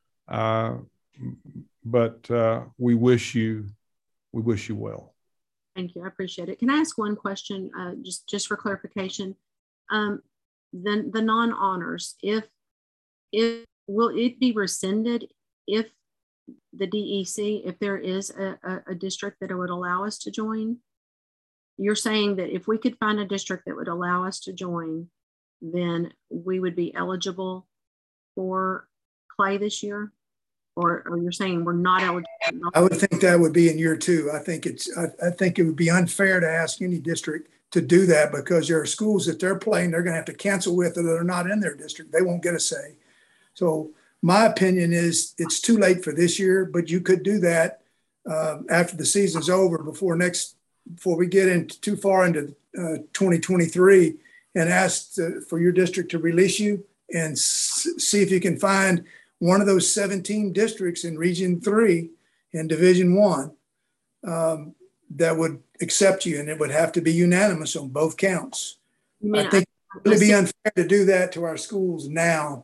But we wish you well. Thank you. I appreciate it. Can I ask one question, just for clarification? Then the non-honors, if will it be rescinded if the DEC, if there is a district that it would allow us to join? You're saying that if we could find a district that would allow us to join, then we would be eligible for Clay this year? Or you're saying we're not eligible? I would think that would be in year 2. I think it would be unfair to ask any district to do that, because there are schools that they're playing, they're going to have to cancel with, or that are not in their district. They won't get a say. So my opinion is it's too late for this year, but you could do that after the season's over, before we get into too far into 2023, and ask for your district to release you, and see if you can find one of those 17 districts in Region 3 in Division 1 that would accept you, and it would have to be unanimous on both counts. I think it would be unfair to do that to our schools now.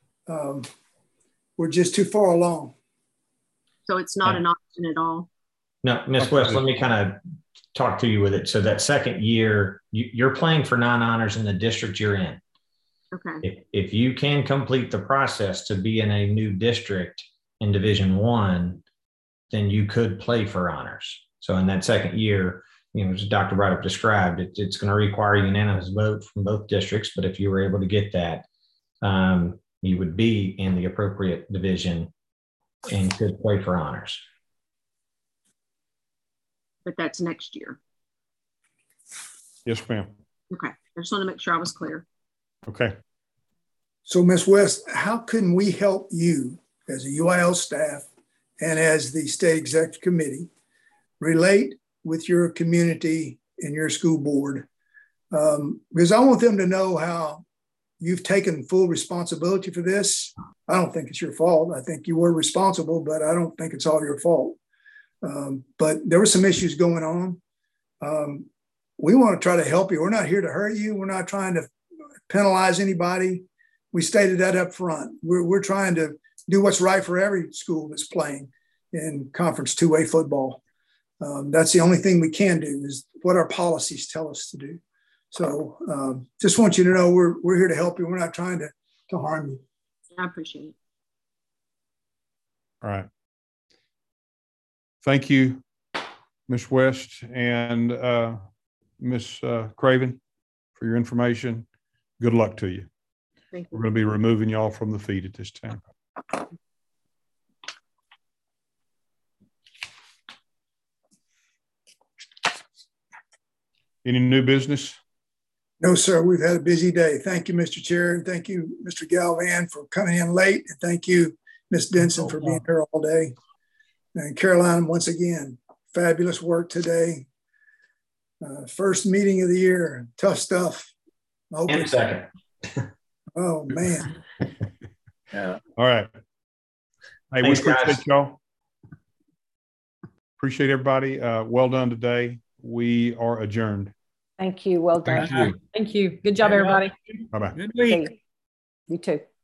We're just too far along. So it's not an option at all? No, Ms. West, let me kind of talk to you with it. So that second year, you're playing for non-honors in the district you're in. Okay. If you can complete the process to be in a new district in Division 1, then you could play for honors. So in that second year, as Dr. Braddock described, it's going to require a unanimous vote from both districts. But if you were able to get that, you would be in the appropriate division and could play for honors. But that's next year. Yes, ma'am. Okay. I just want to make sure I was clear. Okay. So Ms. West, how can we help you as a UIL staff and as the state executive committee relate with your community and your school board? Because I want them to know how you've taken full responsibility for this. I don't think it's your fault. I think you were responsible, but I don't think it's all your fault. But there were some issues going on. We want to try to help you. We're not here to hurt you. We're not trying to penalize anybody. We stated that up front. We're trying to do what's right for every school that's playing in Conference 2A football. That's the only thing we can do, is what our policies tell us to do. So just want you to know we're here to help you. We're not trying to harm you. I appreciate it. All right. Thank you, Ms. West and Ms. Craven, for your information. Good luck to you. Thank you. We're going to be removing y'all from the feed at this time. Any new business? No, sir. We've had a busy day. Thank you, Mr. Chair, and thank you, Mr. Galvan, for coming in late. And thank you, Ms. Denson, for being here all day. And Caroline, once again, fabulous work today. First meeting of the year. Tough stuff. And second. Oh, man. Yeah. All right. Hey, Thanks, we appreciate guys. y'all. Appreciate everybody. Well done today. We are adjourned. Thank you. Well done. Thank you. Thank you. Good job, everybody. Bye-bye. Good week. You too.